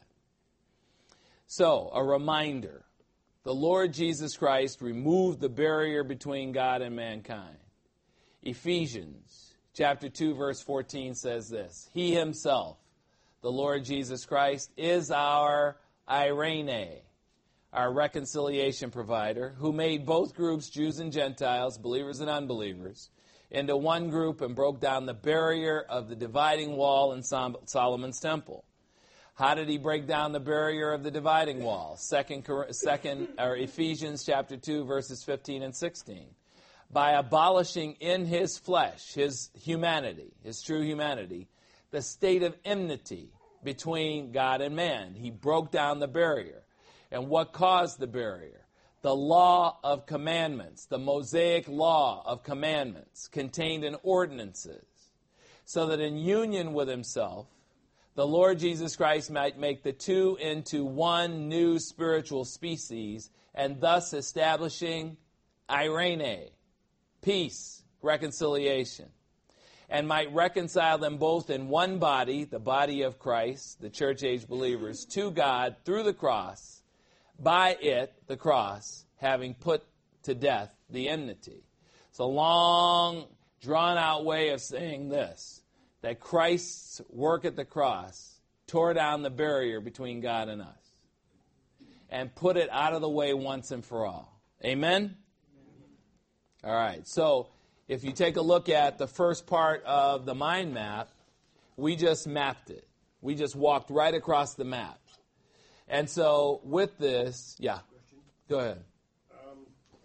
So, a reminder. The Lord Jesus Christ removed the barrier between God and mankind. Ephesians chapter two, verse fourteen says this, he himself, the Lord Jesus Christ, is our Irene, our reconciliation provider, who made both groups, Jews and Gentiles, believers and unbelievers, into one group and broke down the barrier of the dividing wall in Solomon's temple. How did he break down the barrier of the dividing wall? Second, second, or Ephesians chapter two, verses fifteen and sixteen. By abolishing in his flesh, his humanity, his true humanity, the state of enmity between God and man. He broke down the barrier. And what caused the barrier? the law of commandments, the Mosaic law of commandments contained in ordinances, so that in union with himself, the Lord Jesus Christ might make the two into one new spiritual species, and thus establishing eirene, peace, reconciliation, and might reconcile them both in one body, the body of Christ, the church-age believers, to God through the cross, by it, the cross, having put to death the enmity. It's a long, drawn-out way of saying this, that Christ's work at the cross tore down the barrier between God and us and put it out of the way once and for all. Amen? All right, so if you take a look at the first part of the mind map, we just mapped it. We just walked right across the map. And so with this, yeah, go ahead. Um,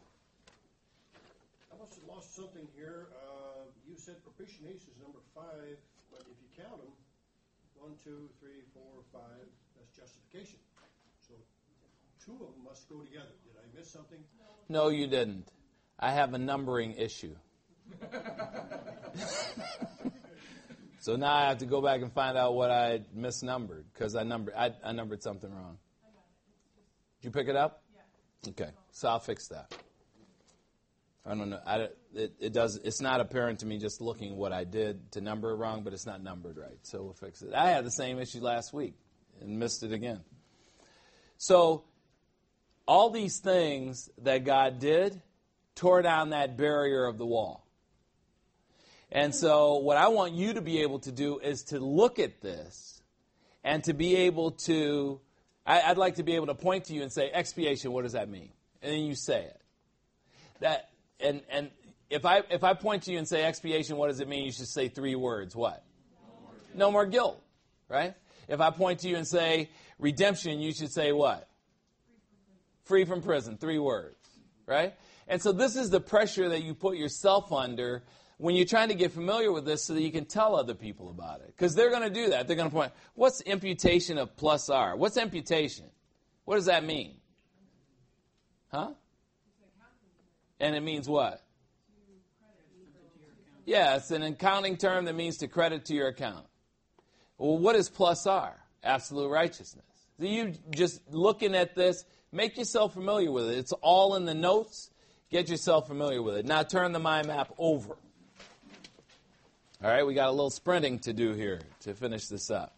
I must have lost something here. Uh, you said propitiation is number five, but if you count them, one, two, three, four, five, that's justification. So two of them must go together. Did I miss something? No, you didn't. I have a numbering issue. So now I have to go back and find out what I misnumbered, because I numbered I, I numbered something wrong. Did you pick it up? Yeah. Okay, so I'll fix that. I don't know. I, it, it does. It's not apparent to me just looking what I did to number it wrong, but it's not numbered right, so we'll fix it. I had the same issue last week and missed it again. So all these things that God did tore down that barrier of the wall. And so what I want you to be able to do is to look at this and to be able to, I, I'd like to be able to point to you and say, expiation, what does that mean? And then you say it. That and and if I if I point to you and say expiation, what does it mean? You should say three words. What? No more guilt. No more guilt, right? If I point to you and say redemption, you should say what? Free from prison. Three words, right? And so this is the pressure that you put yourself under when you're trying to get familiar with this so that you can tell other people about it. Because they're going to do that. They're going to point, what's imputation of plus R? What's imputation? What does that mean? Huh? And it means what? Yeah, it's an accounting term that means to credit to your account. Well, what is plus R? Absolute righteousness. So you just looking at this, make yourself familiar with it. It's all in the notes. Get yourself familiar with it. Now turn the mind map over. All right, we got a little sprinting to do here to finish this up.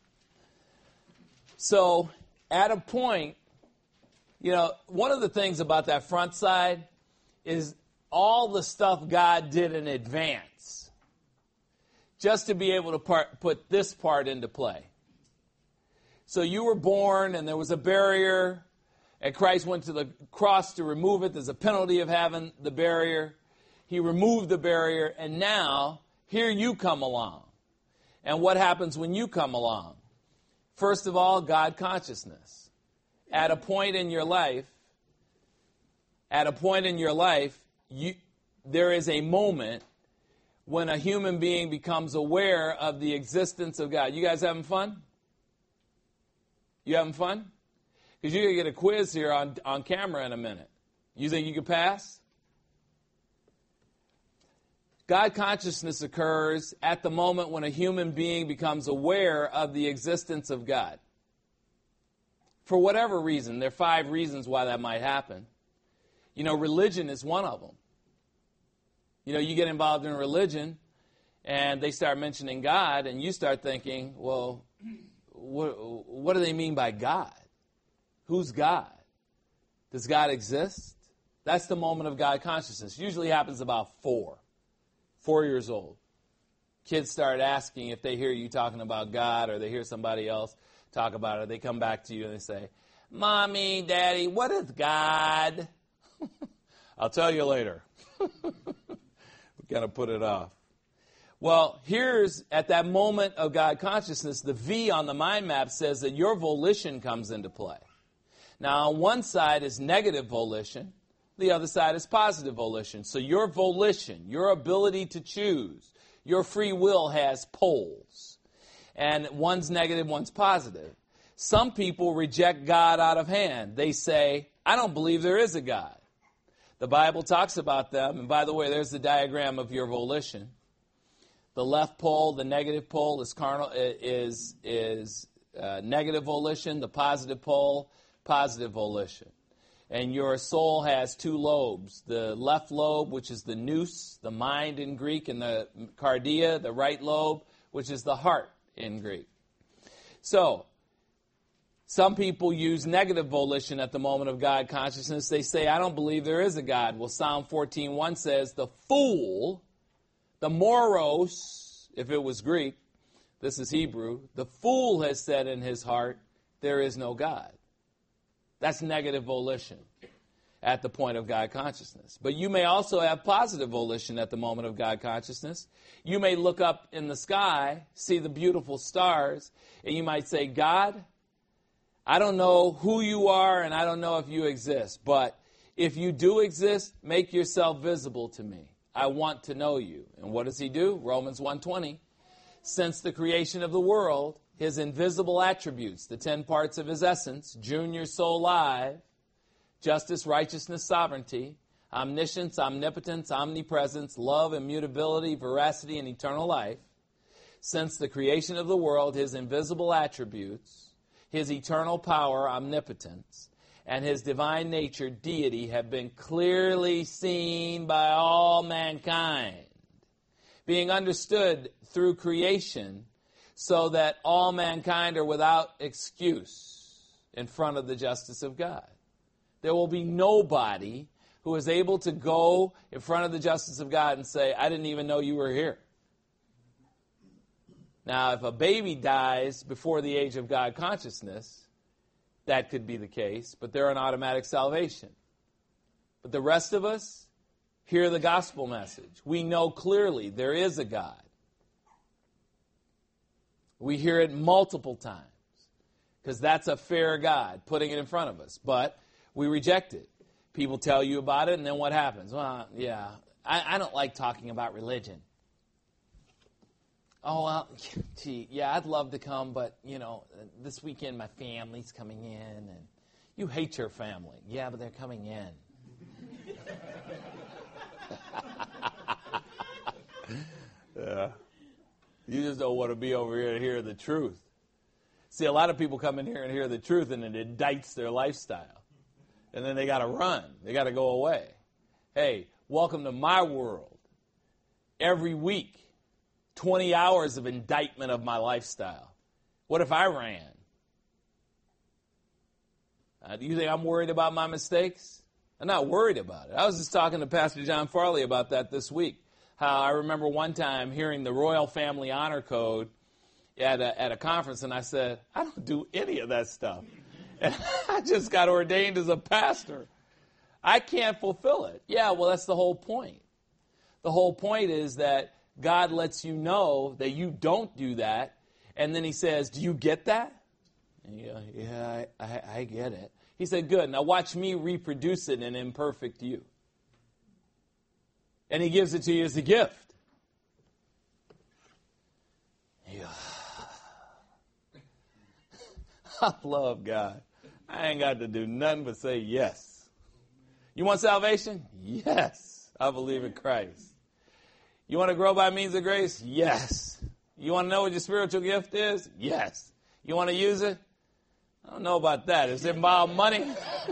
So at a point, you know, one of the things about that front side is all the stuff God did in advance just to be able to part, put this part into play. So you were born and there was a barrier and Christ went to the cross to remove it. There's a penalty of having the barrier. He removed the barrier and now here you come along. And what happens when you come along? First of all, God consciousness. At a point in your life, at a point in your life, you, there is a moment when a human being becomes aware of the existence of God. You guys having fun? You having fun? Because you're going to get a quiz here on, on camera in a minute. You think you can pass? God consciousness occurs at the moment when a human being becomes aware of the existence of God. For whatever reason, there are five reasons why that might happen. You know, religion is one of them. You know, you get involved in religion and they start mentioning God and you start thinking, well, what, what do they mean by God? Who's God? Does God exist? That's the moment of God consciousness. Usually happens about four. Four years old. Kids start asking if they hear you talking about God or they hear somebody else talk about it. They come back to you and they say, Mommy, Daddy, what is God? I'll tell you later. We're going to put it off. Well, here's, at that moment of God consciousness, the V on the mind map says that your volition comes into play. Now, on one side is negative volition. The other side is positive volition. So your volition, your ability to choose, your free will has poles. And one's negative, one's positive. Some people reject God out of hand. They say, I don't believe there is a God. The Bible talks about them. And by the way, there's the diagram of your volition. The left pole, the negative pole, is carnal, is is uh, negative volition. The positive pole, positive volition. And your soul has two lobes. The left lobe, which is the nous, the mind in Greek, and the cardia, the right lobe, which is the heart in Greek. So, some people use negative volition at the moment of God consciousness. They say, I don't believe there is a God. Well, Psalm fourteen one says, the fool, the moros, if it was Greek, this is Hebrew, the fool has said in his heart, there is no God. That's negative volition at the point of God consciousness. But you may also have positive volition at the moment of God consciousness. You may look up in the sky, see the beautiful stars, and you might say, God, I don't know who you are and I don't know if you exist, but if you do exist, make yourself visible to me. I want to know you. And what does he do? Romans one twenty. Since the creation of the world, his invisible attributes, the ten parts of his essence, junior soul live, justice, righteousness, sovereignty, omniscience, omnipotence, omnipresence, love, immutability, veracity, and eternal life. Since the creation of the world, his invisible attributes, his eternal power, omnipotence, and his divine nature, deity, have been clearly seen by all mankind, being understood through creation, so that all mankind are without excuse in front of the justice of God. There will be nobody who is able to go in front of the justice of God and say, I didn't even know you were here. Now, if a baby dies before the age of God consciousness, that could be the case, but they're an automatic salvation. But the rest of us hear the gospel message. We know clearly there is a God. We hear it multiple times because that's a fair God putting it in front of us. But we reject it. People tell you about it, and then what happens? Well, yeah, I, I don't like talking about religion. Oh, well, gee, yeah, I'd love to come, but, you know, this weekend my family's coming in, and you hate your family. Yeah, but they're coming in. Yeah. You just don't want to be over here to hear the truth. See, a lot of people come in here and hear the truth, and it indicts their lifestyle. And then they got to run. They got to go away. Hey, welcome to my world. Every week, twenty hours of indictment of my lifestyle. What if I ran? Uh, do you think I'm worried about my mistakes? I'm not worried about it. I was just talking to Pastor John Farley about that this week. How I remember one time hearing the Royal Family Honor Code at a, at a conference, and I said, I don't do any of that stuff. And I just got ordained as a pastor. I can't fulfill it. Yeah, well, that's the whole point. The whole point is that God lets you know that you don't do that, and then he says, do you get that? And you go, yeah, I, I, I get it. He said, good, now watch me reproduce it in imperfect you. And he gives it to you as a gift. You go, I love God. I ain't got to do nothing but say yes. You want salvation? Yes. I believe in Christ. You want to grow by means of grace? Yes. You want to know what your spiritual gift is? Yes. You want to use it? I don't know about that. Is it about money?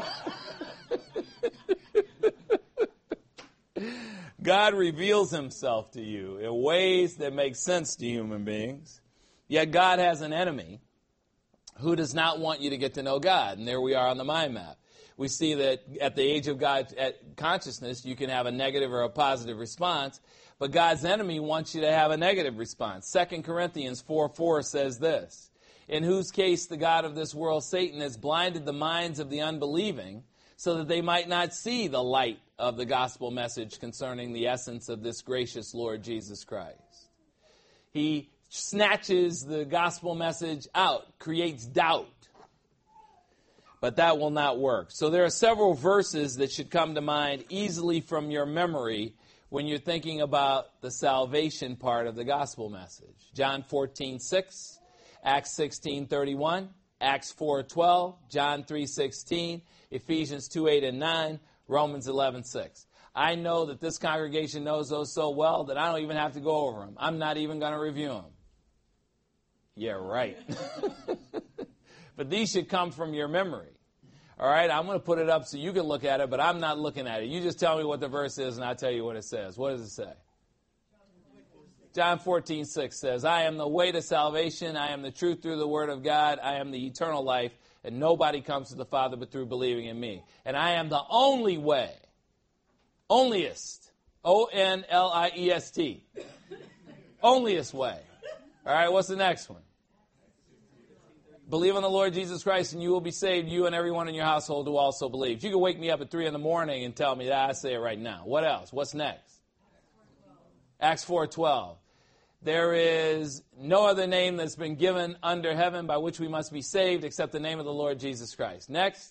God reveals himself to you in ways that make sense to human beings. Yet God has an enemy who does not want you to get to know God. And there we are on the mind map. We see that at the age of God at consciousness, you can have a negative or a positive response. But God's enemy wants you to have a negative response. Second Corinthians four four says this, in whose case the God of this world, Satan, has blinded the minds of the unbelieving so that they might not see the light of the gospel message concerning the essence of this gracious Lord Jesus Christ. He snatches the gospel message out, creates doubt. But that will not work. So there are several verses that should come to mind easily from your memory when you're thinking about the salvation part of the gospel message. John fourteen six, Acts sixteen thirty-one, Acts four twelve, John three sixteen, Ephesians two eight and nine, Romans eleven six. I know that this congregation knows those so well that I don't even have to go over them. I'm not even going to review them. Yeah, right. But these should come from your memory. All right, I'm going to put it up so you can look at it, but I'm not looking at it. You just tell me what the verse is, and I'll tell you what it says. What does it say? John fourteen six says, I am the way to salvation. I am the truth through the word of God. I am the eternal life, and nobody comes to the Father but through believing in me. And I am the only way. Onlyest. O N L I E S T. Onlyest way. All right, what's the next one? Believe on the Lord Jesus Christ and you will be saved, you and everyone in your household who also believes. You can wake me up at three in the morning and tell me that. I say it right now. What else? What's next? Acts four twelve. There is no other name that's been given under heaven by which we must be saved except the name of the Lord Jesus Christ. Next.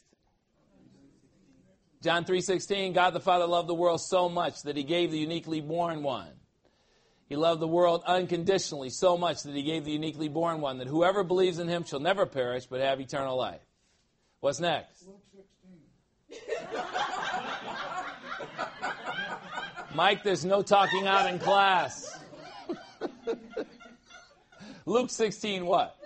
John three sixteen. God the Father loved the world so much that he gave the uniquely born one. He loved the world unconditionally so much that he gave the uniquely born one, that whoever believes in him shall never perish but have eternal life. What's next? Luke sixteen. Mike, there's no talking out in class. Luke sixteen what?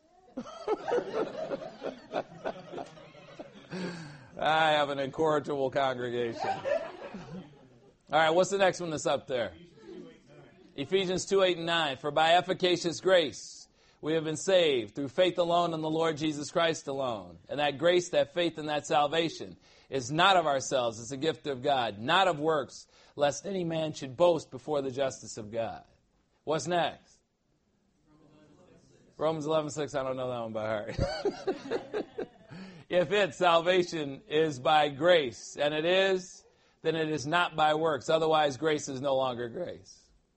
I have an incorrigible congregation. All right, what's the next one that's up there? Ephesians two, eight, and nine. For by efficacious grace we have been saved through faith alone in the Lord Jesus Christ alone. And that grace, that faith, and that salvation is not of ourselves. It's a gift of God, not of works, lest any man should boast before the justice of God. What's next? Romans eleven six. I don't know that one by heart. If it's salvation is by grace, and it is, then it is not by works. Otherwise, grace is no longer grace.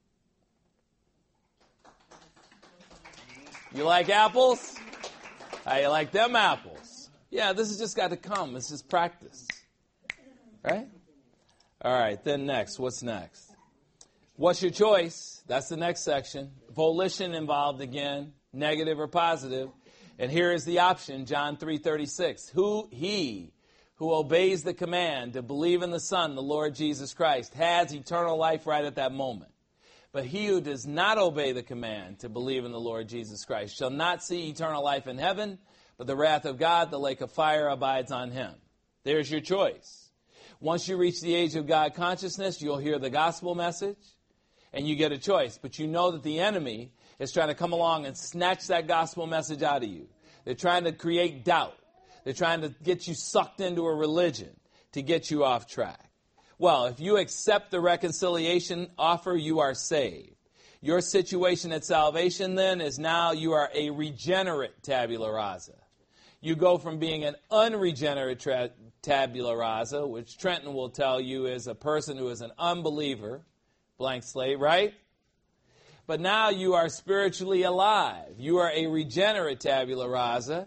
You like apples? How you like them apples? Yeah, this has just got to come. This is practice. Right? All right, then next. What's next? What's your choice? That's the next section. Volition involved again, negative or positive. And here is the option, John three thirty-six. Who he who obeys the command to believe in the Son, the Lord Jesus Christ, has eternal life right at that moment. But he who does not obey the command to believe in the Lord Jesus Christ shall not see eternal life in heaven, but the wrath of God, the lake of fire, abides on him. There's your choice. Once you reach the age of God consciousness, you'll hear the gospel message, and you get a choice. But you know that the enemy is trying to come along and snatch that gospel message out of you. They're trying to create doubt. They're trying to get you sucked into a religion to get you off track. Well, if you accept the reconciliation offer, you are saved. Your situation at salvation then is now you are a regenerate tabula rasa. You go from being an unregenerate tra- tabula rasa, which Trenton will tell you is a person who is an unbeliever, blank slate, right? But now you are spiritually alive. You are a regenerate tabula rasa,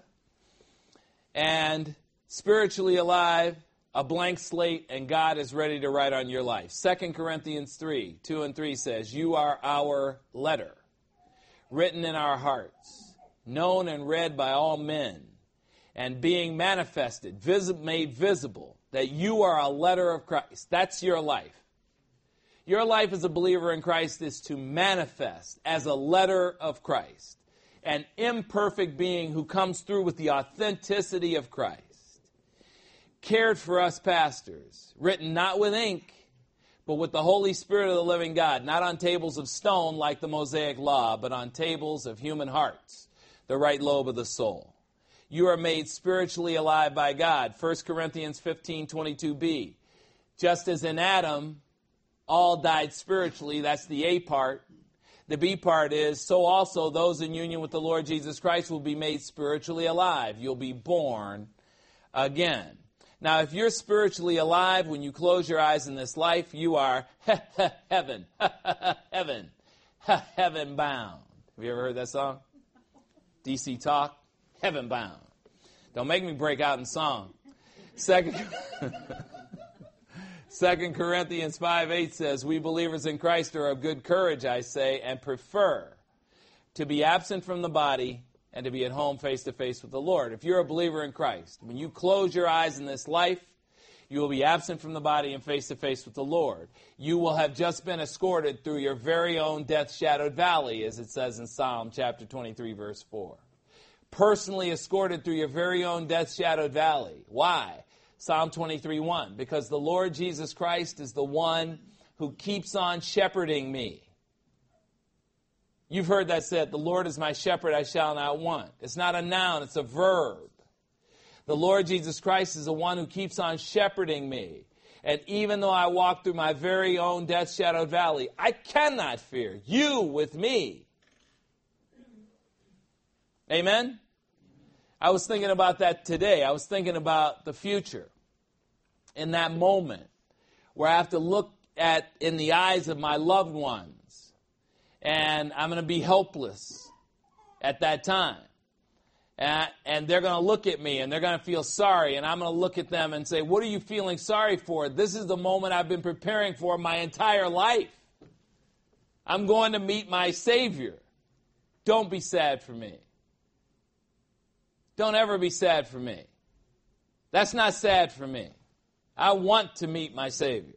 and spiritually alive, a blank slate, and God is ready to write on your life. Second Corinthians three, two and three says, you are our letter, written in our hearts, known and read by all men, and being manifested, vis- made visible, that you are a letter of Christ. That's your life. Your life as a believer in Christ is to manifest as a letter of Christ, an imperfect being who comes through with the authenticity of Christ. Cared for us pastors, written not with ink, but with the Holy Spirit of the living God, not on tables of stone like the Mosaic Law, but on tables of human hearts, the right lobe of the soul. You are made spiritually alive by God. First Corinthians fifteen twenty-two b. Just as in Adam, all died spiritually, that's the A part. The B part is, so also those in union with the Lord Jesus Christ will be made spiritually alive. You'll be born again. Now, if you're spiritually alive when you close your eyes in this life, you are heaven, heaven, heaven bound. Have you ever heard that song? D C Talk, heaven bound. Don't make me break out in song. Second, Second Corinthians five eight says, we believers in Christ are of good courage, I say, and prefer to be absent from the body and to be at home face to face with the Lord. If you're a believer in Christ, when you close your eyes in this life, You will be absent from the body and face to face with the Lord. You will have just been escorted through your very own death-shadowed valley, as it says in Psalm chapter twenty-three, verse four. Personally escorted through your very own death-shadowed valley. Why? Psalm twenty-three, one. Because the Lord Jesus Christ is the one who keeps on shepherding me. You've heard that said, the Lord is my shepherd, I shall not want. It's not a noun, it's a verb. The Lord Jesus Christ is the one who keeps on shepherding me. And even though I walk through my very own death-shadowed valley, I cannot fear. You with me. Amen? I was thinking about that today. I was thinking about the future. In that moment where I have to look at in the eyes of my loved ones. And I'm going to be helpless at that time. And, and they're going to look at me and they're going to feel sorry. And I'm going to look at them and say, what are you feeling sorry for? This is the moment I've been preparing for my entire life. I'm going to meet my Savior. Don't be sad for me. Don't ever be sad for me. That's not sad for me. I want to meet my Savior.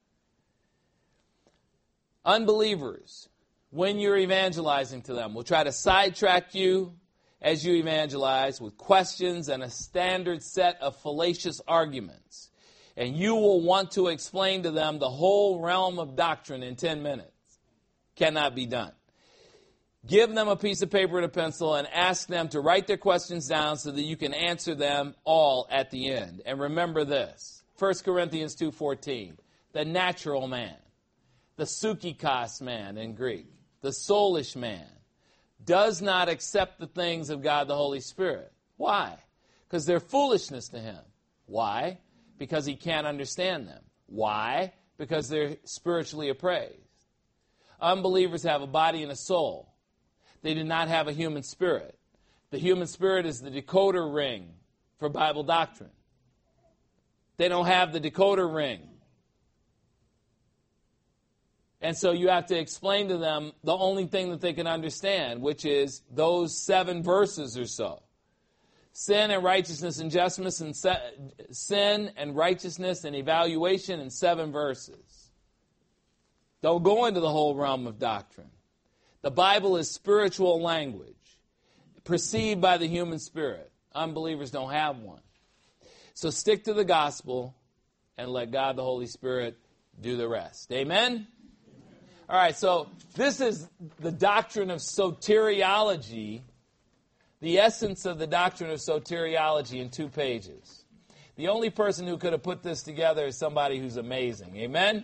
Unbelievers, when you're evangelizing to them, will try to sidetrack you as you evangelize with questions and a standard set of fallacious arguments. And you will want to explain to them the whole realm of doctrine in ten minutes. Cannot be done. Give them a piece of paper and a pencil and ask them to write their questions down so that you can answer them all at the end. And remember this, First Corinthians two fourteen, the natural man, the psychikos man in Greek, the soulish man, does not accept the things of God the Holy Spirit. Why? Because they're foolishness to him. Why? Because he can't understand them. Why? Because they're spiritually appraised. Unbelievers have a body and a soul. They do not have a human spirit. The human spirit is the decoder ring for Bible doctrine. They don't have the decoder ring. And so you have to explain to them the only thing that they can understand, which is those seven verses or so. Sin and righteousness and justice and se- sin and righteousness and evaluation in seven verses. Don't go into the whole realm of doctrine. The Bible is spiritual language, perceived by the human spirit. Unbelievers don't have one. So stick to the gospel and let God the Holy Spirit do the rest. Amen? All right, so this is the doctrine of soteriology, the essence of the doctrine of soteriology in two pages. The only person who could have put this together is somebody who's amazing. Amen?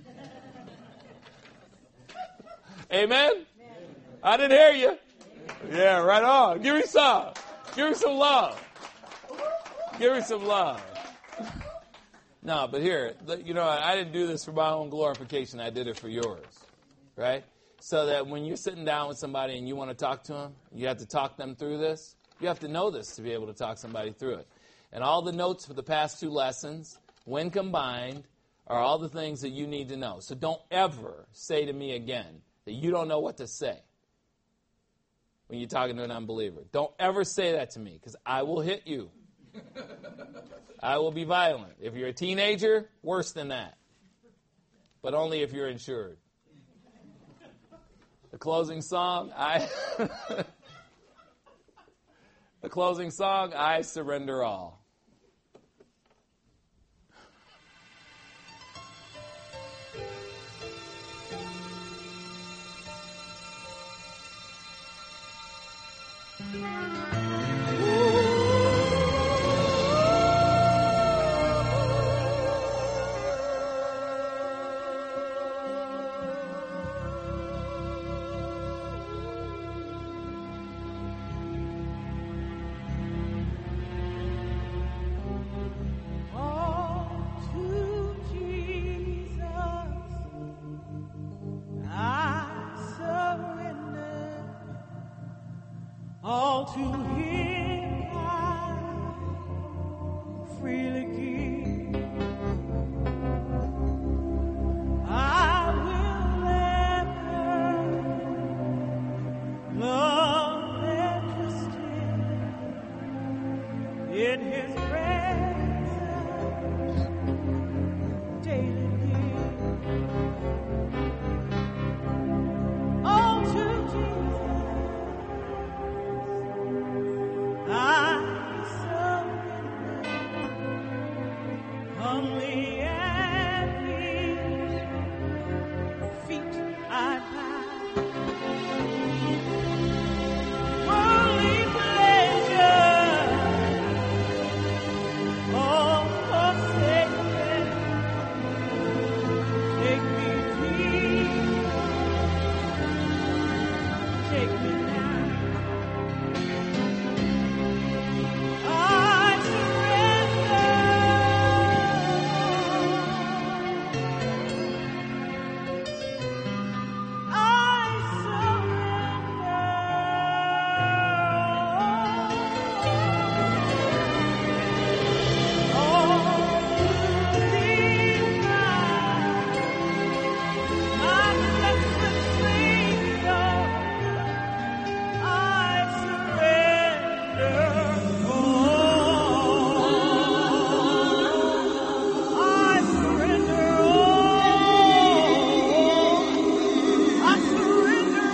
Amen? I didn't hear you. Yeah, right on. Give me some. Give me some love. Give me some love. No, but here, you know, I didn't do this for my own glorification. I did it for yours. Right? So that when you're sitting down with somebody and you want to talk to them, you have to talk them through this. You have to know this to be able to talk somebody through it. And all the notes for the past two lessons, when combined, are all the things that you need to know. So don't ever say to me again that you don't know what to say when you're talking to an unbeliever. Don't ever say that to me, because I will hit you. I will be violent. If you're a teenager, worse than that. But only if you're insured. The closing song, I... the closing song, I surrender all. In his presence only at these feet I bow. Worldly pleasure, all forsaken. Take me deep, take me down. I surrender. I surrender. All to thee now, my blessed Savior. I surrender all. I surrender all. I surrender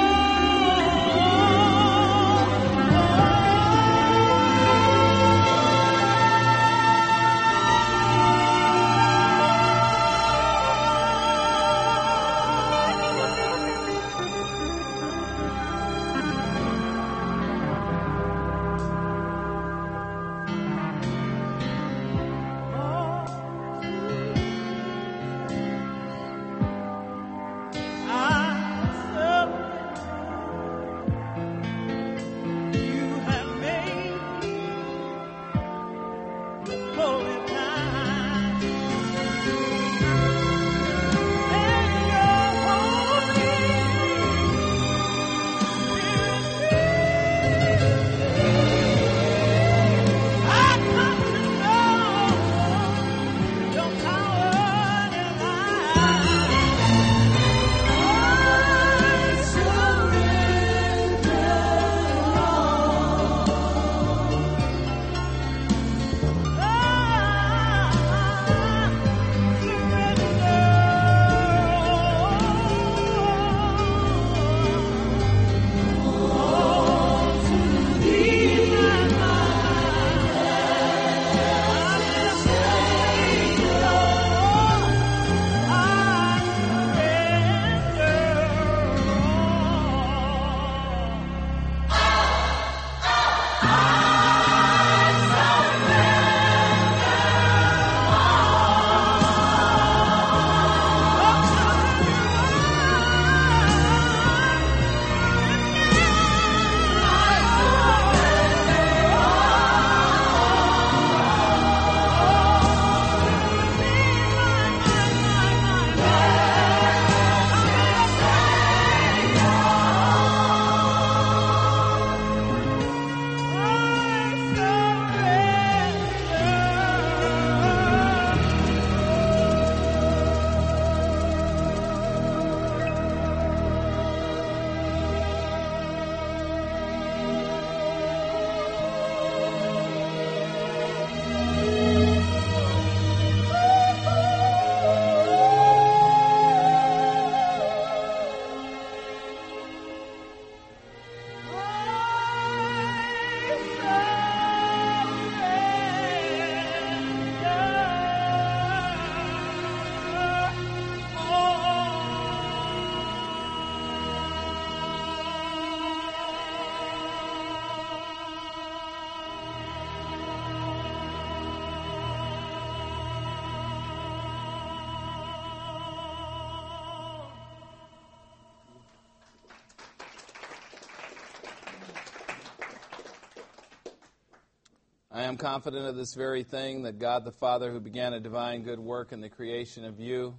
I am confident of this very thing, that God the Father, who began a divine good work in the creation of you,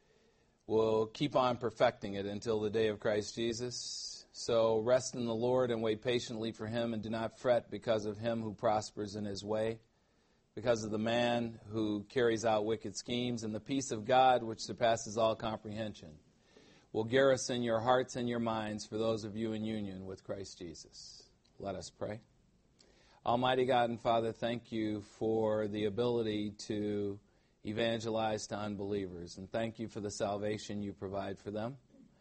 will keep on perfecting it until the day of Christ Jesus. So rest in the Lord and wait patiently for him, and do not fret because of him who prospers in his way, because of the man who carries out wicked schemes. And the peace of God, which surpasses all comprehension, will garrison your hearts and your minds for those of you in union with Christ Jesus. Let us pray. Almighty God and Father, thank you for the ability to evangelize to unbelievers, and thank you for the salvation you provide for them.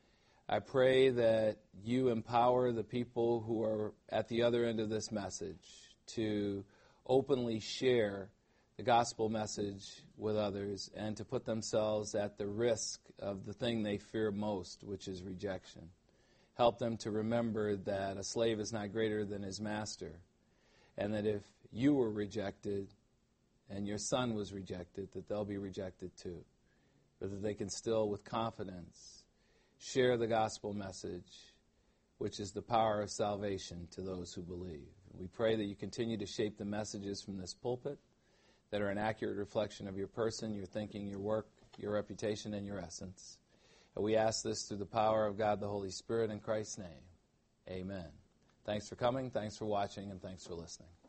I pray that you empower the people who are at the other end of this message to openly share the gospel message with others and to put themselves at the risk of the thing they fear most, which is rejection. Help them to remember that a slave is not greater than his master, and that if you were rejected and your son was rejected, that they'll be rejected too. But that they can still, with confidence, share the gospel message, which is the power of salvation to those who believe. We pray that you continue to shape the messages from this pulpit that are an accurate reflection of your person, your thinking, your work, your reputation, and your essence. And we ask this through the power of God the Holy Spirit in Christ's name. Amen. Thanks for coming, thanks for watching, and thanks for listening.